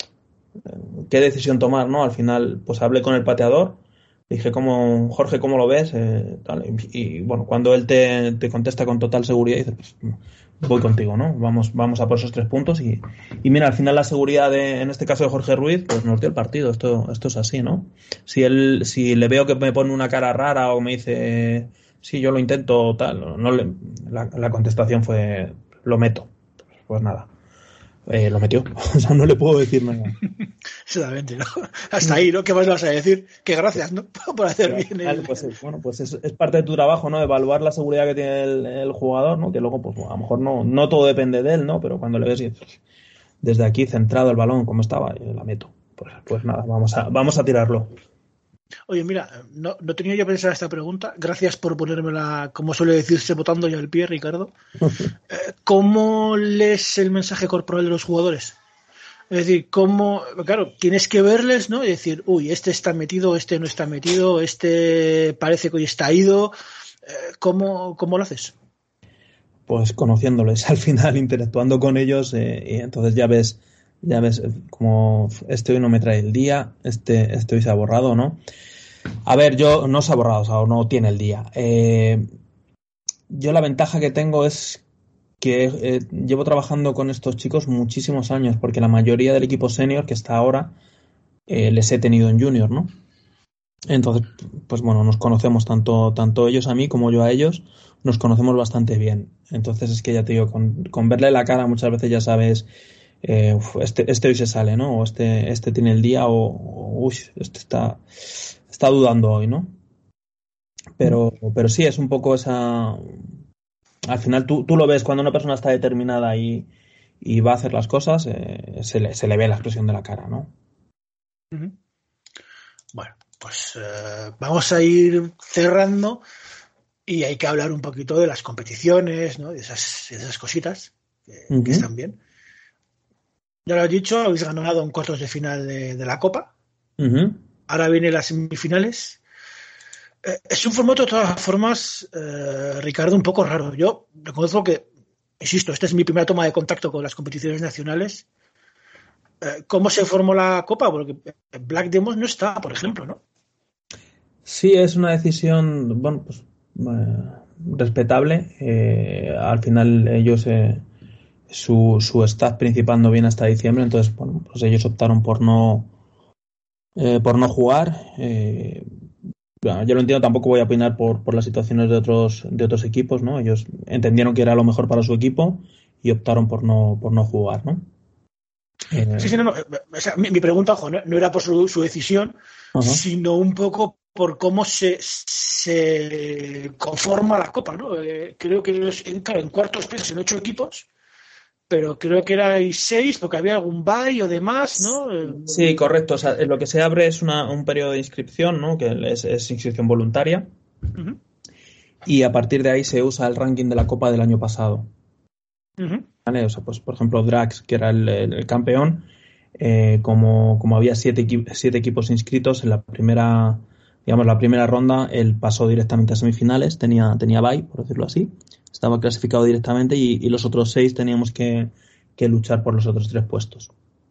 qué decisión tomar, ¿no? Al final, pues hablé con el pateador, dije, ¿cómo, Jorge, ¿cómo lo ves? Eh, tal, y, y bueno, cuando él te, te contesta con total seguridad, dices, pues voy contigo, ¿no? Vamos, vamos a por esos tres puntos y, y mira, al final la seguridad de, en este caso de Jorge Ruiz, pues nos dio el partido. Esto, esto es así, ¿no? Si él, si le veo que me pone una cara rara o me dice, sí, yo lo intento, tal, no le, la, la contestación fue, lo meto. Pues nada. Eh, lo metió, o sea, no le puedo decir nada. Exactamente, ¿no? Hasta ahí, ¿no? ¿Qué más le vas a decir? Que gracias, ¿no? Por hacer Claro, bien vale, el... pues bueno, pues es, es parte de tu trabajo, ¿no? Evaluar la seguridad que tiene el, el jugador, ¿no? Que luego, pues a lo mejor no, no todo depende de él, ¿no? Pero cuando le ves y desde aquí centrado el balón como estaba, yo la meto. Pues, pues nada, vamos a, vamos a tirarlo. Oye, mira, no, no tenía yo pensado esta pregunta. Gracias por ponérmela, como suele decirse, botando ya el pie, Ricardo. Eh, ¿Cómo lees el mensaje corporal de los jugadores? Es decir, cómo, claro, tienes que verles, ¿no? Y decir, uy, este está metido, este no está metido, este parece que hoy está ido. Eh, ¿Cómo, cómo lo haces? Pues conociéndoles, al final interactuando con ellos, eh, y entonces ya ves, ya ves como este hoy no me trae el día, este, este hoy se ha borrado, ¿no? A ver, yo no se ha borrado, o sea, no tiene el día. Eh, yo la ventaja que tengo es que eh, llevo trabajando con estos chicos muchísimos años, porque la mayoría del equipo senior que está ahora eh, les he tenido en junior, ¿no? Entonces, pues bueno, nos conocemos tanto, tanto ellos a mí como yo a ellos, nos conocemos bastante bien. Entonces es que ya te digo, con, con verle la cara muchas veces ya sabes, eh, uf, este, este hoy se sale, ¿no? O este, este tiene el día, o, o uy, este está, está dudando hoy, ¿no? Pero, pero sí, es un poco esa. Al final tú, tú lo ves cuando una persona está determinada y, y va a hacer las cosas, eh, se, le, se le ve la expresión de la cara, ¿no? Uh-huh. Bueno, pues eh, vamos a ir cerrando y hay que hablar un poquito de las competiciones, ¿no? De esas, de esas cositas que, Uh-huh. que están bien. Ya lo has dicho, habéis ganado en cuartos de final de, de la Copa. Uh-huh. Ahora vienen las semifinales. Eh, es un formato de todas formas, eh, Ricardo, un poco raro. Yo reconozco que, insisto, esta es mi primera toma de contacto con las competiciones nacionales. Eh, ¿Cómo se formó la Copa? Porque Black Demons no está, por ejemplo, ¿no? Sí, es una decisión, bueno, pues eh, respetable. Eh, al final ellos, eh, su, su staff principal no viene hasta diciembre, entonces, bueno, pues ellos optaron por no, eh, por no jugar. Eh, bueno, yo lo entiendo, tampoco voy a opinar por, por las situaciones de otros, de otros equipos, ¿no? Ellos entendieron que era lo mejor para su equipo y optaron por no, por no jugar, ¿no? Eh, Sí, sí, no, no. O sea, mi, mi pregunta, ojo, no, no era por su, su decisión, uh-huh. sino un poco por cómo se, se conforma la Copa, ¿no? Eh, creo que es, en, claro, en cuartos piensos en ocho equipos, pero creo que era seis porque había algún bye o demás, ¿no? Sí, correcto. O sea, lo que se abre es una, un periodo de inscripción, ¿no? Que es, es inscripción voluntaria. Uh-huh. Y a partir de ahí se usa el ranking de la Copa del año pasado. Uh-huh. ¿Vale? O sea, pues por ejemplo, Drax, que era el, el, el campeón, eh, como, como había siete, equi- siete equipos inscritos en la primera, digamos, la primera ronda, él pasó directamente a semifinales, tenía, tenía bye, por decirlo así, estaba clasificado directamente y, y los otros seis teníamos que, que luchar por los otros tres puestos.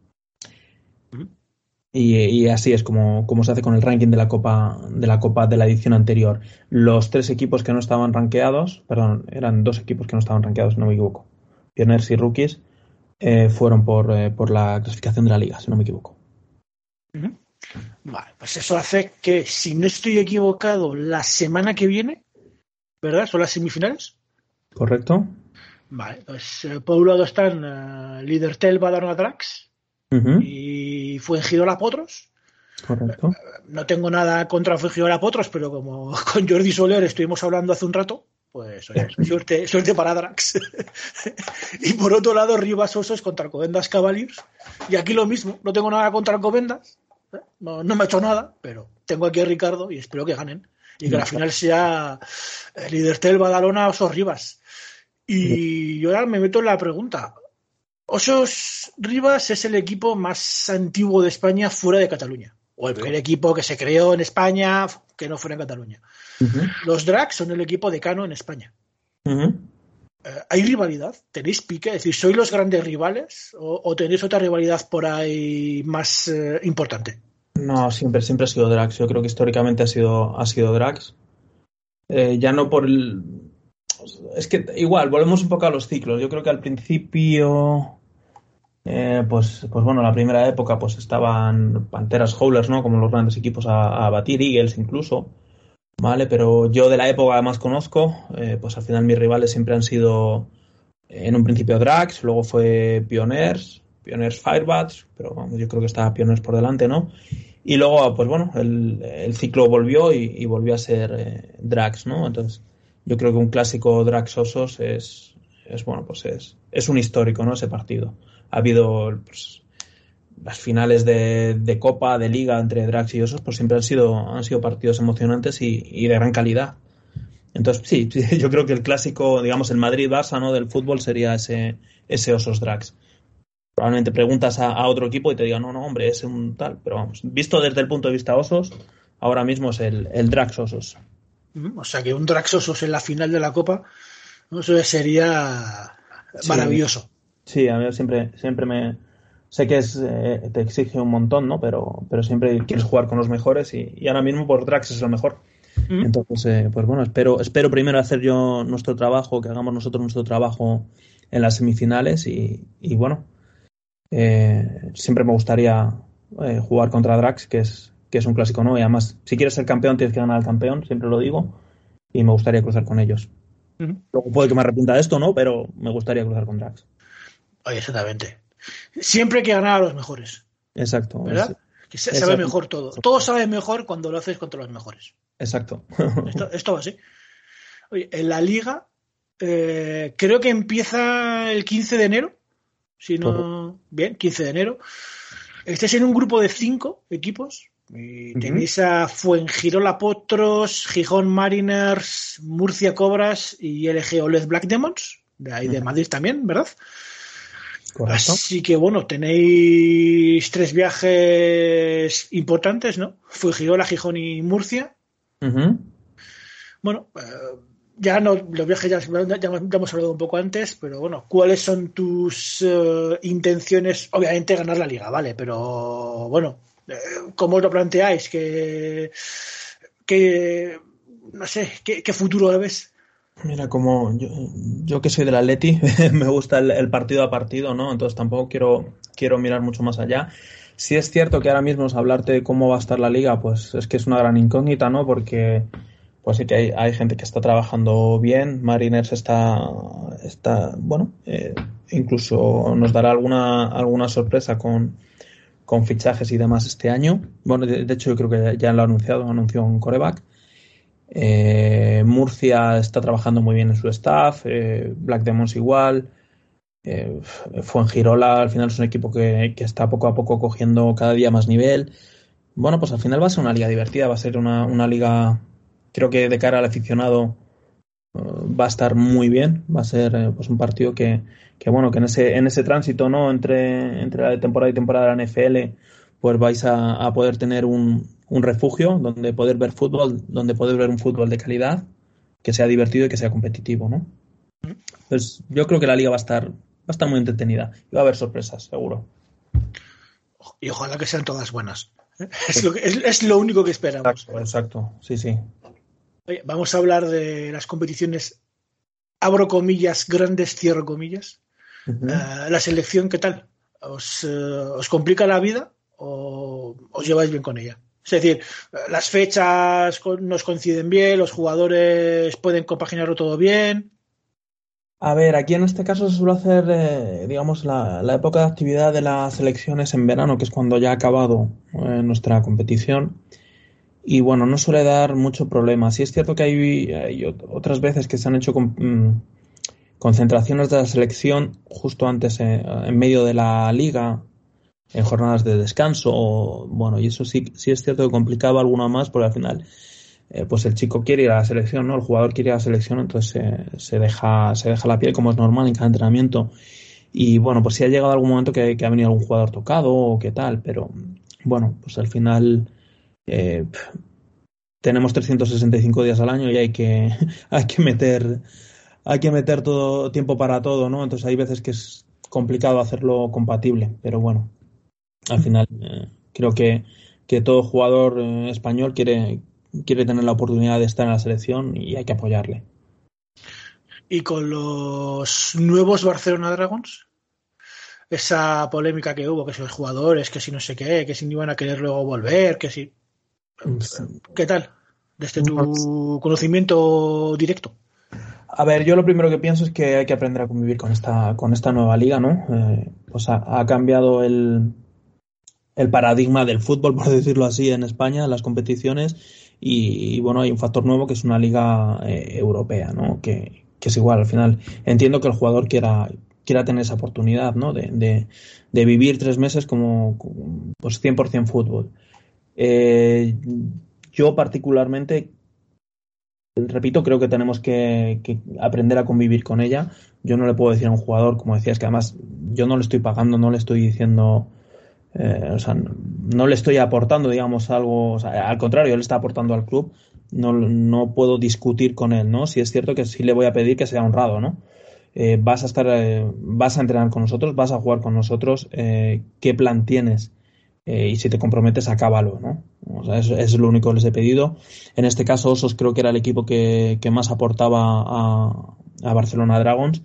Ujú. Y, y así es como, como se hace con el ranking de la Copa de la Copa de la edición anterior. Los tres equipos que no estaban rankeados, perdón, eran dos equipos que no estaban rankeados, si no me equivoco, Pioneers y Rookies, eh, fueron por, eh, por la clasificación de la liga, si no me equivoco. Ujú. Vale, pues eso hace que, si no estoy equivocado, la semana que viene, ¿verdad? Son las semifinales. ¿Correcto? Vale, pues eh, por un lado están eh, líder Tel Badalona Drax Uh-huh. y Fuengirola Potros. Correcto. No tengo nada contra Fuengirola Potros, pero como con Jordi Soler estuvimos hablando hace un rato, pues oye, suerte, suerte para Drax. Y por otro lado, Rivas Osos contra Alcobendas Cavaliers. Y aquí lo mismo, no tengo nada contra Alcobendas, ¿eh? no, no me ha hecho nada, pero tengo aquí a Ricardo y espero que ganen. Y que No, al final sea el líder Tel Badalona Osos Rivas. Y yo ahora me meto en la pregunta. Osos Rivas es el equipo más antiguo de España fuera de Cataluña. O el primer equipo que se creó en España que no fuera en Cataluña. uh-huh. Los Drags son el equipo decano en España. Uh-huh. Eh, ¿Hay rivalidad? ¿Tenéis pique? Es decir, ¿sois los grandes rivales? ¿O, o tenéis otra rivalidad por ahí más eh, importante? No, siempre, siempre ha sido Drax. Yo creo que históricamente ha sido, ha sido Drax. Eh, ya no por el... Es que igual, volvemos un poco a los ciclos. Yo creo que al principio, eh, pues, pues bueno, la primera época pues estaban Panteras Howlers, ¿no? Como los grandes equipos a, a batir, Eagles incluso, ¿vale? Pero yo de la época más conozco, eh, pues al final mis rivales siempre han sido, en un principio Drax, luego fue Pioneers, Pioneers Firebats, pero vamos, yo creo que estaba Pioneers por delante, ¿no? Y luego, pues bueno, el, el ciclo volvió y, y volvió a ser eh, Drax, ¿no? Entonces, yo creo que un clásico Drax Osos es, es bueno, pues es, es un histórico, ¿no? Ese partido. Ha habido pues, las finales de, de Copa, de Liga entre Drax y Osos, pues siempre han sido, han sido partidos emocionantes y, y de gran calidad. Entonces, sí, yo creo que el clásico, digamos, el Madrid-Barça, ¿no? Del fútbol sería ese, ese Osos Drax. Probablemente preguntas a, a otro equipo y te digan, no, no, hombre, es un tal. Pero vamos, visto desde el punto de vista Osos, ahora mismo es el, el Drax Osos. Mm, O sea que un Drax Osos en la final de la Copa, ¿no? Eso sería Sí, maravilloso. sí, a mí siempre, siempre me... Sé que es, eh, te exige un montón, ¿no? Pero, pero siempre quieres jugar con los mejores y, y ahora mismo por Drax es lo mejor. Mm. Entonces, eh, pues bueno, espero, espero primero hacer yo nuestro trabajo, que hagamos nosotros nuestro trabajo en las semifinales y, y bueno, eh, siempre me gustaría eh, jugar contra Drax, que es, que es un clásico, ¿no? Y además, si quieres ser campeón, tienes que ganar al campeón, siempre lo digo, y me gustaría cruzar con ellos. Mm. Luego puede que me arrepienta de esto, ¿no? Pero me gustaría cruzar con Drax. Oye, exactamente. Siempre hay que ganar a los mejores, Exacto, es, ¿verdad? Que se- sabe exacto. mejor todo. Todo sabe mejor cuando lo haces contra los mejores. Exacto. Esto, esto va así. Oye, en la liga eh, creo que empieza el quince de enero. Si no, bien, quince de enero. Estáis en un grupo de cinco equipos. Y Ujú. tenéis a Fuengirola Potros, Gijón Mariners, Murcia Cobras y L G Oles Black Demons. De ahí de Madrid también, ¿verdad? Correcto. Así que bueno, tenéis tres viajes importantes, ¿no? Fuengirola, Gijón y Murcia. Ujú. Bueno, eh, ya no, los viajes ya, ya, ya hemos hablado un poco antes, pero bueno, ¿cuáles son tus eh, intenciones? Obviamente ganar la liga, ¿vale? Pero bueno, eh, ¿cómo os lo planteáis? ¿Qué, qué no sé, qué, qué futuro le ves? Mira, como yo, yo que soy del Atleti, me gusta el, el partido a partido, ¿no? Entonces tampoco quiero, quiero mirar mucho más allá. Sí es cierto que ahora mismo hablarte de cómo va a estar la liga, pues es que es una gran incógnita, ¿no? Porque pues sí que hay, hay gente que está trabajando bien, Mariners está, está bueno, eh, incluso nos dará alguna, alguna sorpresa con, con fichajes y demás este año. Bueno, de, de hecho yo creo que ya lo ha anunciado, anunció un coreback. Eh, Murcia está trabajando muy bien en su staff, eh, Black Demons igual, eh, Fuengirola al final es un equipo que, que está poco a poco cogiendo cada día más nivel. Bueno, pues al final va a ser una liga divertida, va a ser una, una liga, creo que de cara al aficionado, va a estar muy bien, va a ser eh, pues un partido que, que bueno, que en ese, en ese tránsito, ¿no? entre, entre la temporada y temporada de la N F L, pues vais a, a poder tener un, un refugio donde poder ver fútbol, donde poder ver un fútbol de calidad, que sea divertido y que sea competitivo, ¿no? Pues yo creo que la liga va a estar, va a estar muy entretenida y va a haber sorpresas, seguro. Y ojalá que sean todas buenas. Es lo, que, es, es lo único que esperamos. Exacto, exacto, sí, sí. Oye, vamos a hablar de las competiciones, abro comillas, grandes, cierro comillas. Uh-huh. Uh, la selección, ¿qué tal? ¿Os, uh, ¿Os complica la vida o os lleváis bien con ella? Es decir, las fechas nos coinciden bien, los jugadores pueden compaginarlo todo bien. A ver, aquí en este caso se suele hacer, eh, digamos, la, la época de actividad de las selecciones en verano, que es cuando ya ha acabado eh, nuestra competición. Y bueno, no suele dar mucho problema. Sí es cierto que hay, hay otras veces que se han hecho con, mmm, concentraciones de la selección justo antes, eh, en medio de la liga, en jornadas de descanso. O, bueno, y eso sí, sí es cierto que complicaba alguna más, porque al final eh, pues el chico quiere ir a la selección, ¿no? El jugador quiere ir a la selección, entonces eh, se deja se deja la piel, como es normal en cada entrenamiento. Y bueno, pues sí ha llegado algún momento que, que ha venido algún jugador tocado o qué tal, pero bueno, pues al final eh, tenemos trescientos sesenta y cinco días al año y hay que hay que meter hay que meter todo tiempo para todo, ¿no? Entonces hay veces que es complicado hacerlo compatible, pero bueno, al final eh, creo que, que todo jugador eh, español quiere quiere tener la oportunidad de estar en la selección y hay que apoyarle. ¿Y con los nuevos Barcelona Dragons? Esa polémica que hubo, que si los jugadores, que si no sé qué, que si no iban a querer luego volver, que si... ¿Qué tal? Desde tu conocimiento directo. A ver, yo lo primero que pienso es que hay que aprender a convivir con esta, con esta nueva liga, ¿no? Eh, pues ha, ha cambiado el, el paradigma del fútbol, por decirlo así, en España, en las competiciones, y, y bueno, hay un factor nuevo que es una liga eh, europea, ¿no? Que, que es igual, al final entiendo que el jugador quiera, quiera tener esa oportunidad, ¿no? De, de, de vivir tres meses como, pues cien por ciento fútbol. Eh, yo particularmente, repito, creo que tenemos que, que aprender a convivir con ella. Yo no le puedo decir a un jugador, como decías, que además yo no le estoy pagando, no le estoy diciendo... Eh, o sea, no, no le estoy aportando, digamos, algo, o sea, al contrario, él está aportando al club, no, no puedo discutir con él, ¿no? Si es cierto que sí le voy a pedir que sea honrado, ¿no? Eh, vas a estar, eh, vas a entrenar con nosotros, vas a jugar con nosotros, eh, ¿qué plan tienes? Eh, y si te comprometes, acábalo, ¿no? O sea, eso, eso es lo único que les he pedido. En este caso, Osos creo que era el equipo que, que más aportaba a, a Barcelona Dragons,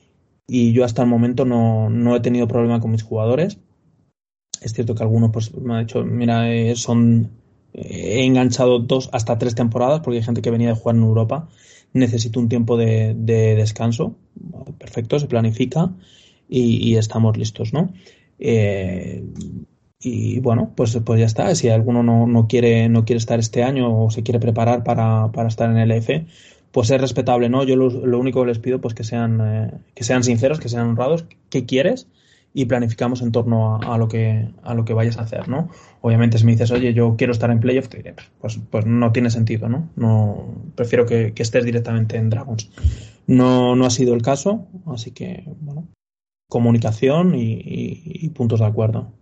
y yo hasta el momento no, no he tenido problema con mis jugadores. Es cierto que algunos pues me ha dicho, mira, eh, son eh, he enganchado dos hasta tres temporadas porque hay gente que venía de jugar en Europa, necesito un tiempo de, de descanso. Perfecto, se planifica y, y estamos listos, ¿no? Eh, y bueno, pues pues ya está. Si alguno no, no quiere no quiere estar este año o se quiere preparar para, para estar en el F, pues es respetable, ¿no? Yo lo, lo único que les pido pues que sean eh, que sean sinceros, que sean honrados. ¿Qué quieres? Y planificamos en torno a, a lo que a lo que vayas a hacer, ¿no? Obviamente si me dices, oye, yo quiero estar en playoff, te diré, pues, pues no tiene sentido, ¿no? No prefiero que, que estés directamente en Dragons. No, no ha sido el caso, así que, bueno, comunicación y, y, y puntos de acuerdo.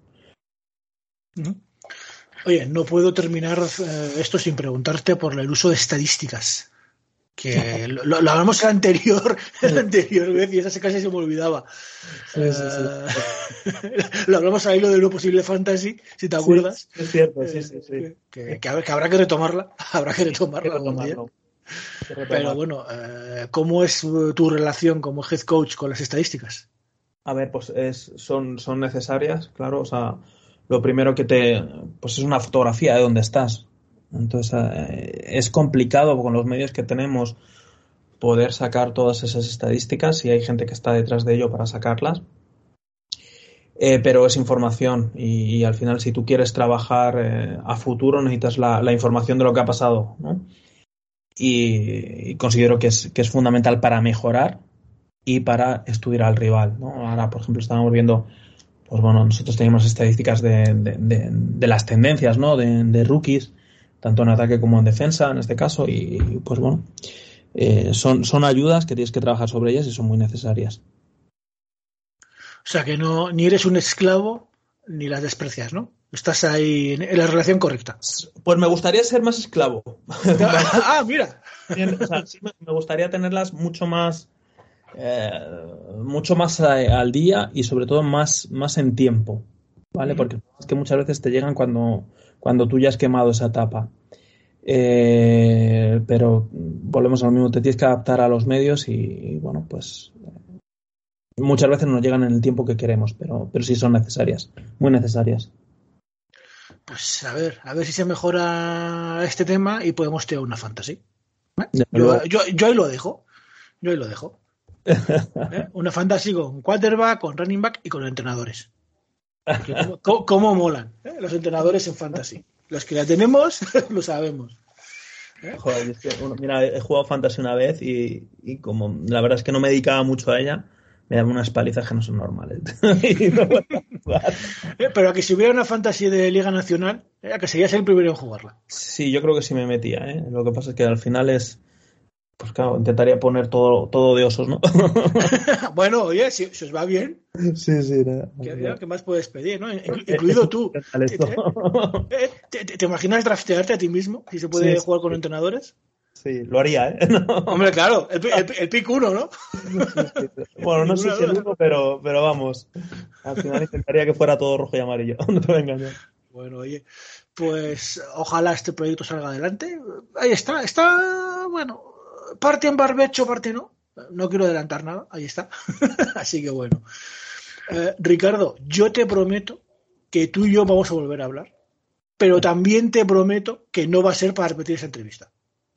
Oye, no puedo terminar eh, esto sin preguntarte por el uso de estadísticas. Que lo, lo hablamos la anterior, la anterior vez y esa casi se me olvidaba. Sí, sí, sí. Uh, lo hablamos ahí lo de lo posible fantasy, si te acuerdas. Sí, es cierto, sí, sí, sí. Que, que, que, que habrá que retomarla, habrá que retomarla. Que retomarlo. Que Pero bueno, eh, ¿cómo es tu relación como head coach con las estadísticas? A ver, pues es, son, son necesarias, claro. O sea, lo primero que te, pues es una fotografía de dónde estás. Entonces eh, es complicado con los medios que tenemos poder sacar todas esas estadísticas y hay gente que está detrás de ello para sacarlas, eh, pero es información y, y al final si tú quieres trabajar eh, a futuro necesitas la, la información de lo que ha pasado, ¿no? Y, y considero que es, que es fundamental para mejorar y para estudiar al rival, ¿no? Ahora, por ejemplo, estábamos viendo, pues bueno, nosotros teníamos estadísticas de, de, de, de las tendencias, ¿no? De, de rookies, tanto en ataque como en defensa, en este caso, y pues bueno, eh, son, son ayudas que tienes que trabajar sobre ellas y son muy necesarias. O sea que no, ni eres un esclavo ni las desprecias, ¿no? Estás ahí en, en la relación correcta. Pues me gustaría ser más esclavo. Ah, mira. O sea, sí me, me gustaría tenerlas mucho más eh, mucho más a, al día y sobre todo más, más en tiempo, ¿vale? Porque es que muchas veces te llegan cuando, cuando tú ya has quemado esa etapa. Eh, pero volvemos a lo mismo, te tienes que adaptar a los medios y, y bueno, pues muchas veces no llegan en el tiempo que queremos, pero, pero sí son necesarias, muy necesarias. Pues a ver, a ver si se mejora este tema y podemos tener una fantasy. ¿Eh? Yo, yo, yo ahí lo dejo. Yo ahí lo dejo. ¿Eh? Una fantasy con quarterback, con running back y con entrenadores. ¿Cómo, cómo molan ¿eh? Los entrenadores en fantasy? Los que la tenemos lo sabemos. ¿Eh? Joder, es que, bueno, mira, he jugado fantasy una vez y, y como la verdad es que no me dedicaba mucho a ella, me daban unas palizas que no son normales. Pero a que si hubiera una fantasy de Liga Nacional, ¿eh? A que serías el primero en jugarla. Sí, yo creo que sí me metía, ¿eh? Lo que pasa es que al final es... Pues claro, intentaría poner todo, todo de osos, ¿no? Bueno, oye, si, si os va bien. Sí, sí. No, ¿Qué, no. ¿Qué más puedes pedir, no? Incluido tú. ¿Te, te, te, ¿Te imaginas draftearte a ti mismo? Si se puede sí, jugar con sí. entrenadores. Sí, lo haría, ¿eh? No. Hombre, claro, el, el, el pick uno, ¿no? Sí, sí. Bueno, no sé si el uno, pero, pero vamos. Al final intentaría que fuera todo rojo y amarillo. No te voy a engañar. Bueno, oye, pues ojalá este proyecto salga adelante. Ahí está, está, bueno, parte en barbecho, parte no. No quiero adelantar nada, ahí está. Así que bueno. Eh, Ricardo, yo te prometo que tú y yo vamos a volver a hablar, pero también te prometo que no va a ser para repetir esa entrevista.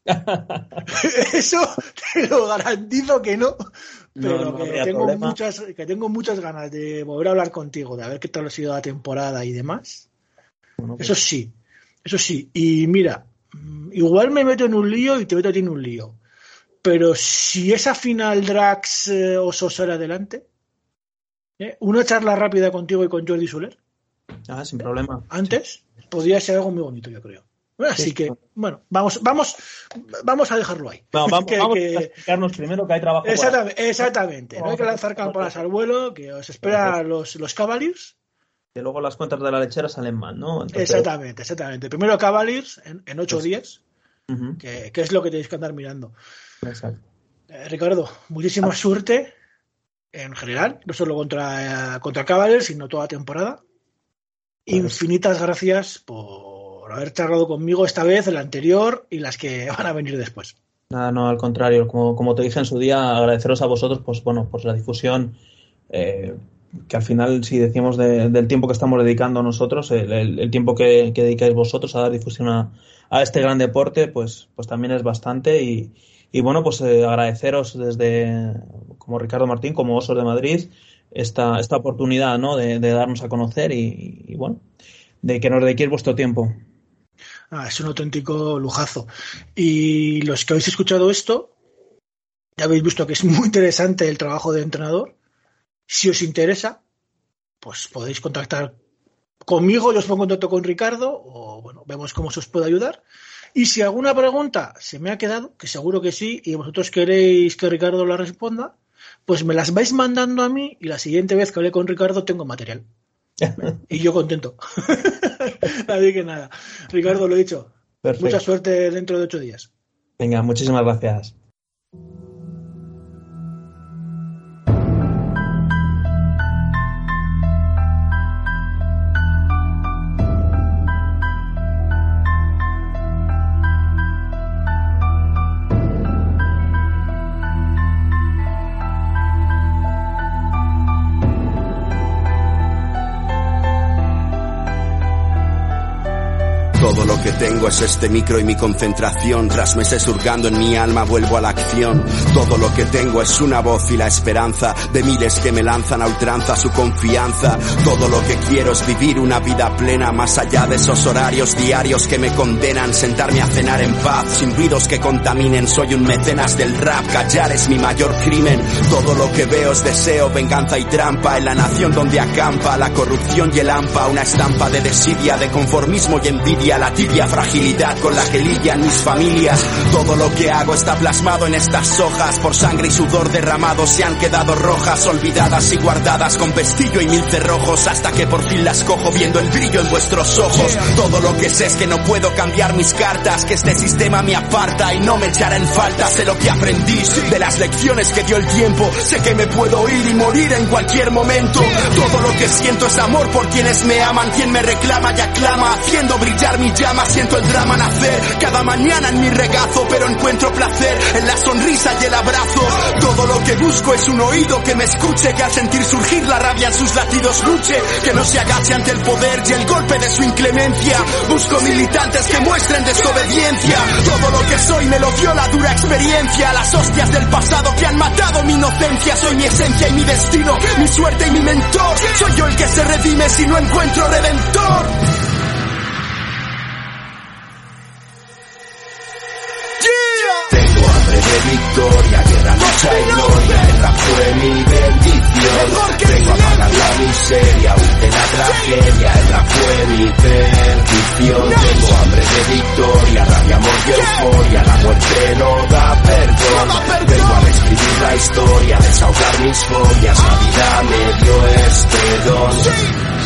Eso te lo garantizo que no, pero no, no que, tengo muchas, que tengo muchas ganas de volver a hablar contigo, de ver qué tal ha sido la temporada y demás. Bueno, pues... Eso sí, eso sí. Y mira, igual me meto en un lío y te meto a ti en un lío. Pero si esa final Drax eh, os sale adelante, ¿eh? Una charla rápida contigo y con Jordi Soler. Ah, sin problema. Antes, sí. Podría ser algo muy bonito, yo creo. Así sí, que, claro. bueno, vamos, vamos, vamos a dejarlo ahí. No, vamos, que, vamos que... a explicarnos primero que hay trabajo. Exactamente, exactamente. No hay que lanzar campanas al vuelo, que os espera los, los Cavaliers. Que luego las cuentas de la lechera salen mal, ¿no? Entonces... Exactamente, exactamente. Primero Cavaliers en, en ocho pues... días, uh-huh. que, que es lo que tenéis que andar mirando. Exacto. Eh, Ricardo, muchísima ah. suerte en general, no solo contra, eh, contra Cavaliers, sino toda la temporada. Pues... Infinitas gracias por haber charlado conmigo esta vez, la anterior y las que van a venir después. Nada, no, al contrario, como, como te dije en su día, agradeceros a vosotros, pues bueno, pues la difusión, eh, que al final, si decimos de, del tiempo que estamos dedicando nosotros, el, el, el tiempo que, que dedicáis vosotros a dar difusión a, a este gran deporte, pues, pues también es bastante y Y bueno, pues eh, agradeceros desde, como Ricardo Martín, como Osos de Madrid, esta, esta oportunidad, ¿no? de, de darnos a conocer y, y, bueno, de que nos dediquéis vuestro tiempo. Ah, es un auténtico lujazo. Y los que habéis escuchado esto, ya habéis visto que es muy interesante el trabajo de entrenador. Si os interesa, pues podéis contactar conmigo, yo os pongo en contacto con Ricardo, o bueno, vemos cómo se os puede ayudar. Y si alguna pregunta se me ha quedado, que seguro que sí, y vosotros queréis que Ricardo la responda, pues me las vais mandando a mí y la siguiente vez que hable con Ricardo tengo material. Y yo contento. Así que nada. Ricardo, lo he dicho. Perfecto. Mucha suerte dentro de ocho días. Venga, muchísimas gracias. Todo lo que tengo es este micro y mi concentración. Tras meses hurgando en mi alma vuelvo a la acción. Todo lo que tengo es una voz y la esperanza de miles que me lanzan a ultranza su confianza. Todo lo que quiero es vivir una vida plena, más allá de esos horarios diarios que me condenan. Sentarme a cenar en paz, sin ruidos que contaminen. Soy un mecenas del rap, callar es mi mayor crimen. Todo lo que veo es deseo, venganza y trampa. En la nación donde acampa la corrupción y el hampa, una estampa de desidia, de conformismo y envidia. La tibia fragilidad con la que lidian mis familias. Todo lo que hago está plasmado en estas hojas, por sangre y sudor derramados se han quedado rojas, olvidadas y guardadas con pestillo y mil cerrojos, hasta que por fin las cojo viendo el brillo en vuestros ojos. Todo lo que sé es que no puedo cambiar mis cartas, que este sistema me aparta y no me echará en falta. Sé lo que aprendí de las lecciones que dio el tiempo, sé que me puedo ir y morir en cualquier momento. Todo lo que siento es amor por quienes me aman, quien me reclama y aclama, haciendo brillar mi llama. Siento el drama nacer cada mañana en mi regazo, pero encuentro placer en la sonrisa y el abrazo. Todo lo que busco es un oído que me escuche, que al sentir surgir la rabia en sus latidos luche, que no se agache ante el poder y el golpe de su inclemencia. Busco militantes que muestren desobediencia. Todo lo que soy me lo dio la dura experiencia, las hostias del pasado que han matado mi inocencia. Soy mi esencia y mi destino, mi suerte y mi mentor. Soy yo el que se redime si no encuentro redentor. De victoria, guerra, lucha y gloria, el rap fue mi bendición. Vengo a apagar la miseria, huir de la tragedia, el rap fue mi perdición. Tengo hambre de victoria, rabia, amor y euforia, la muerte no da perdón. Vengo a reescribir la historia, desahogar mis fobias, la vida me dio este don.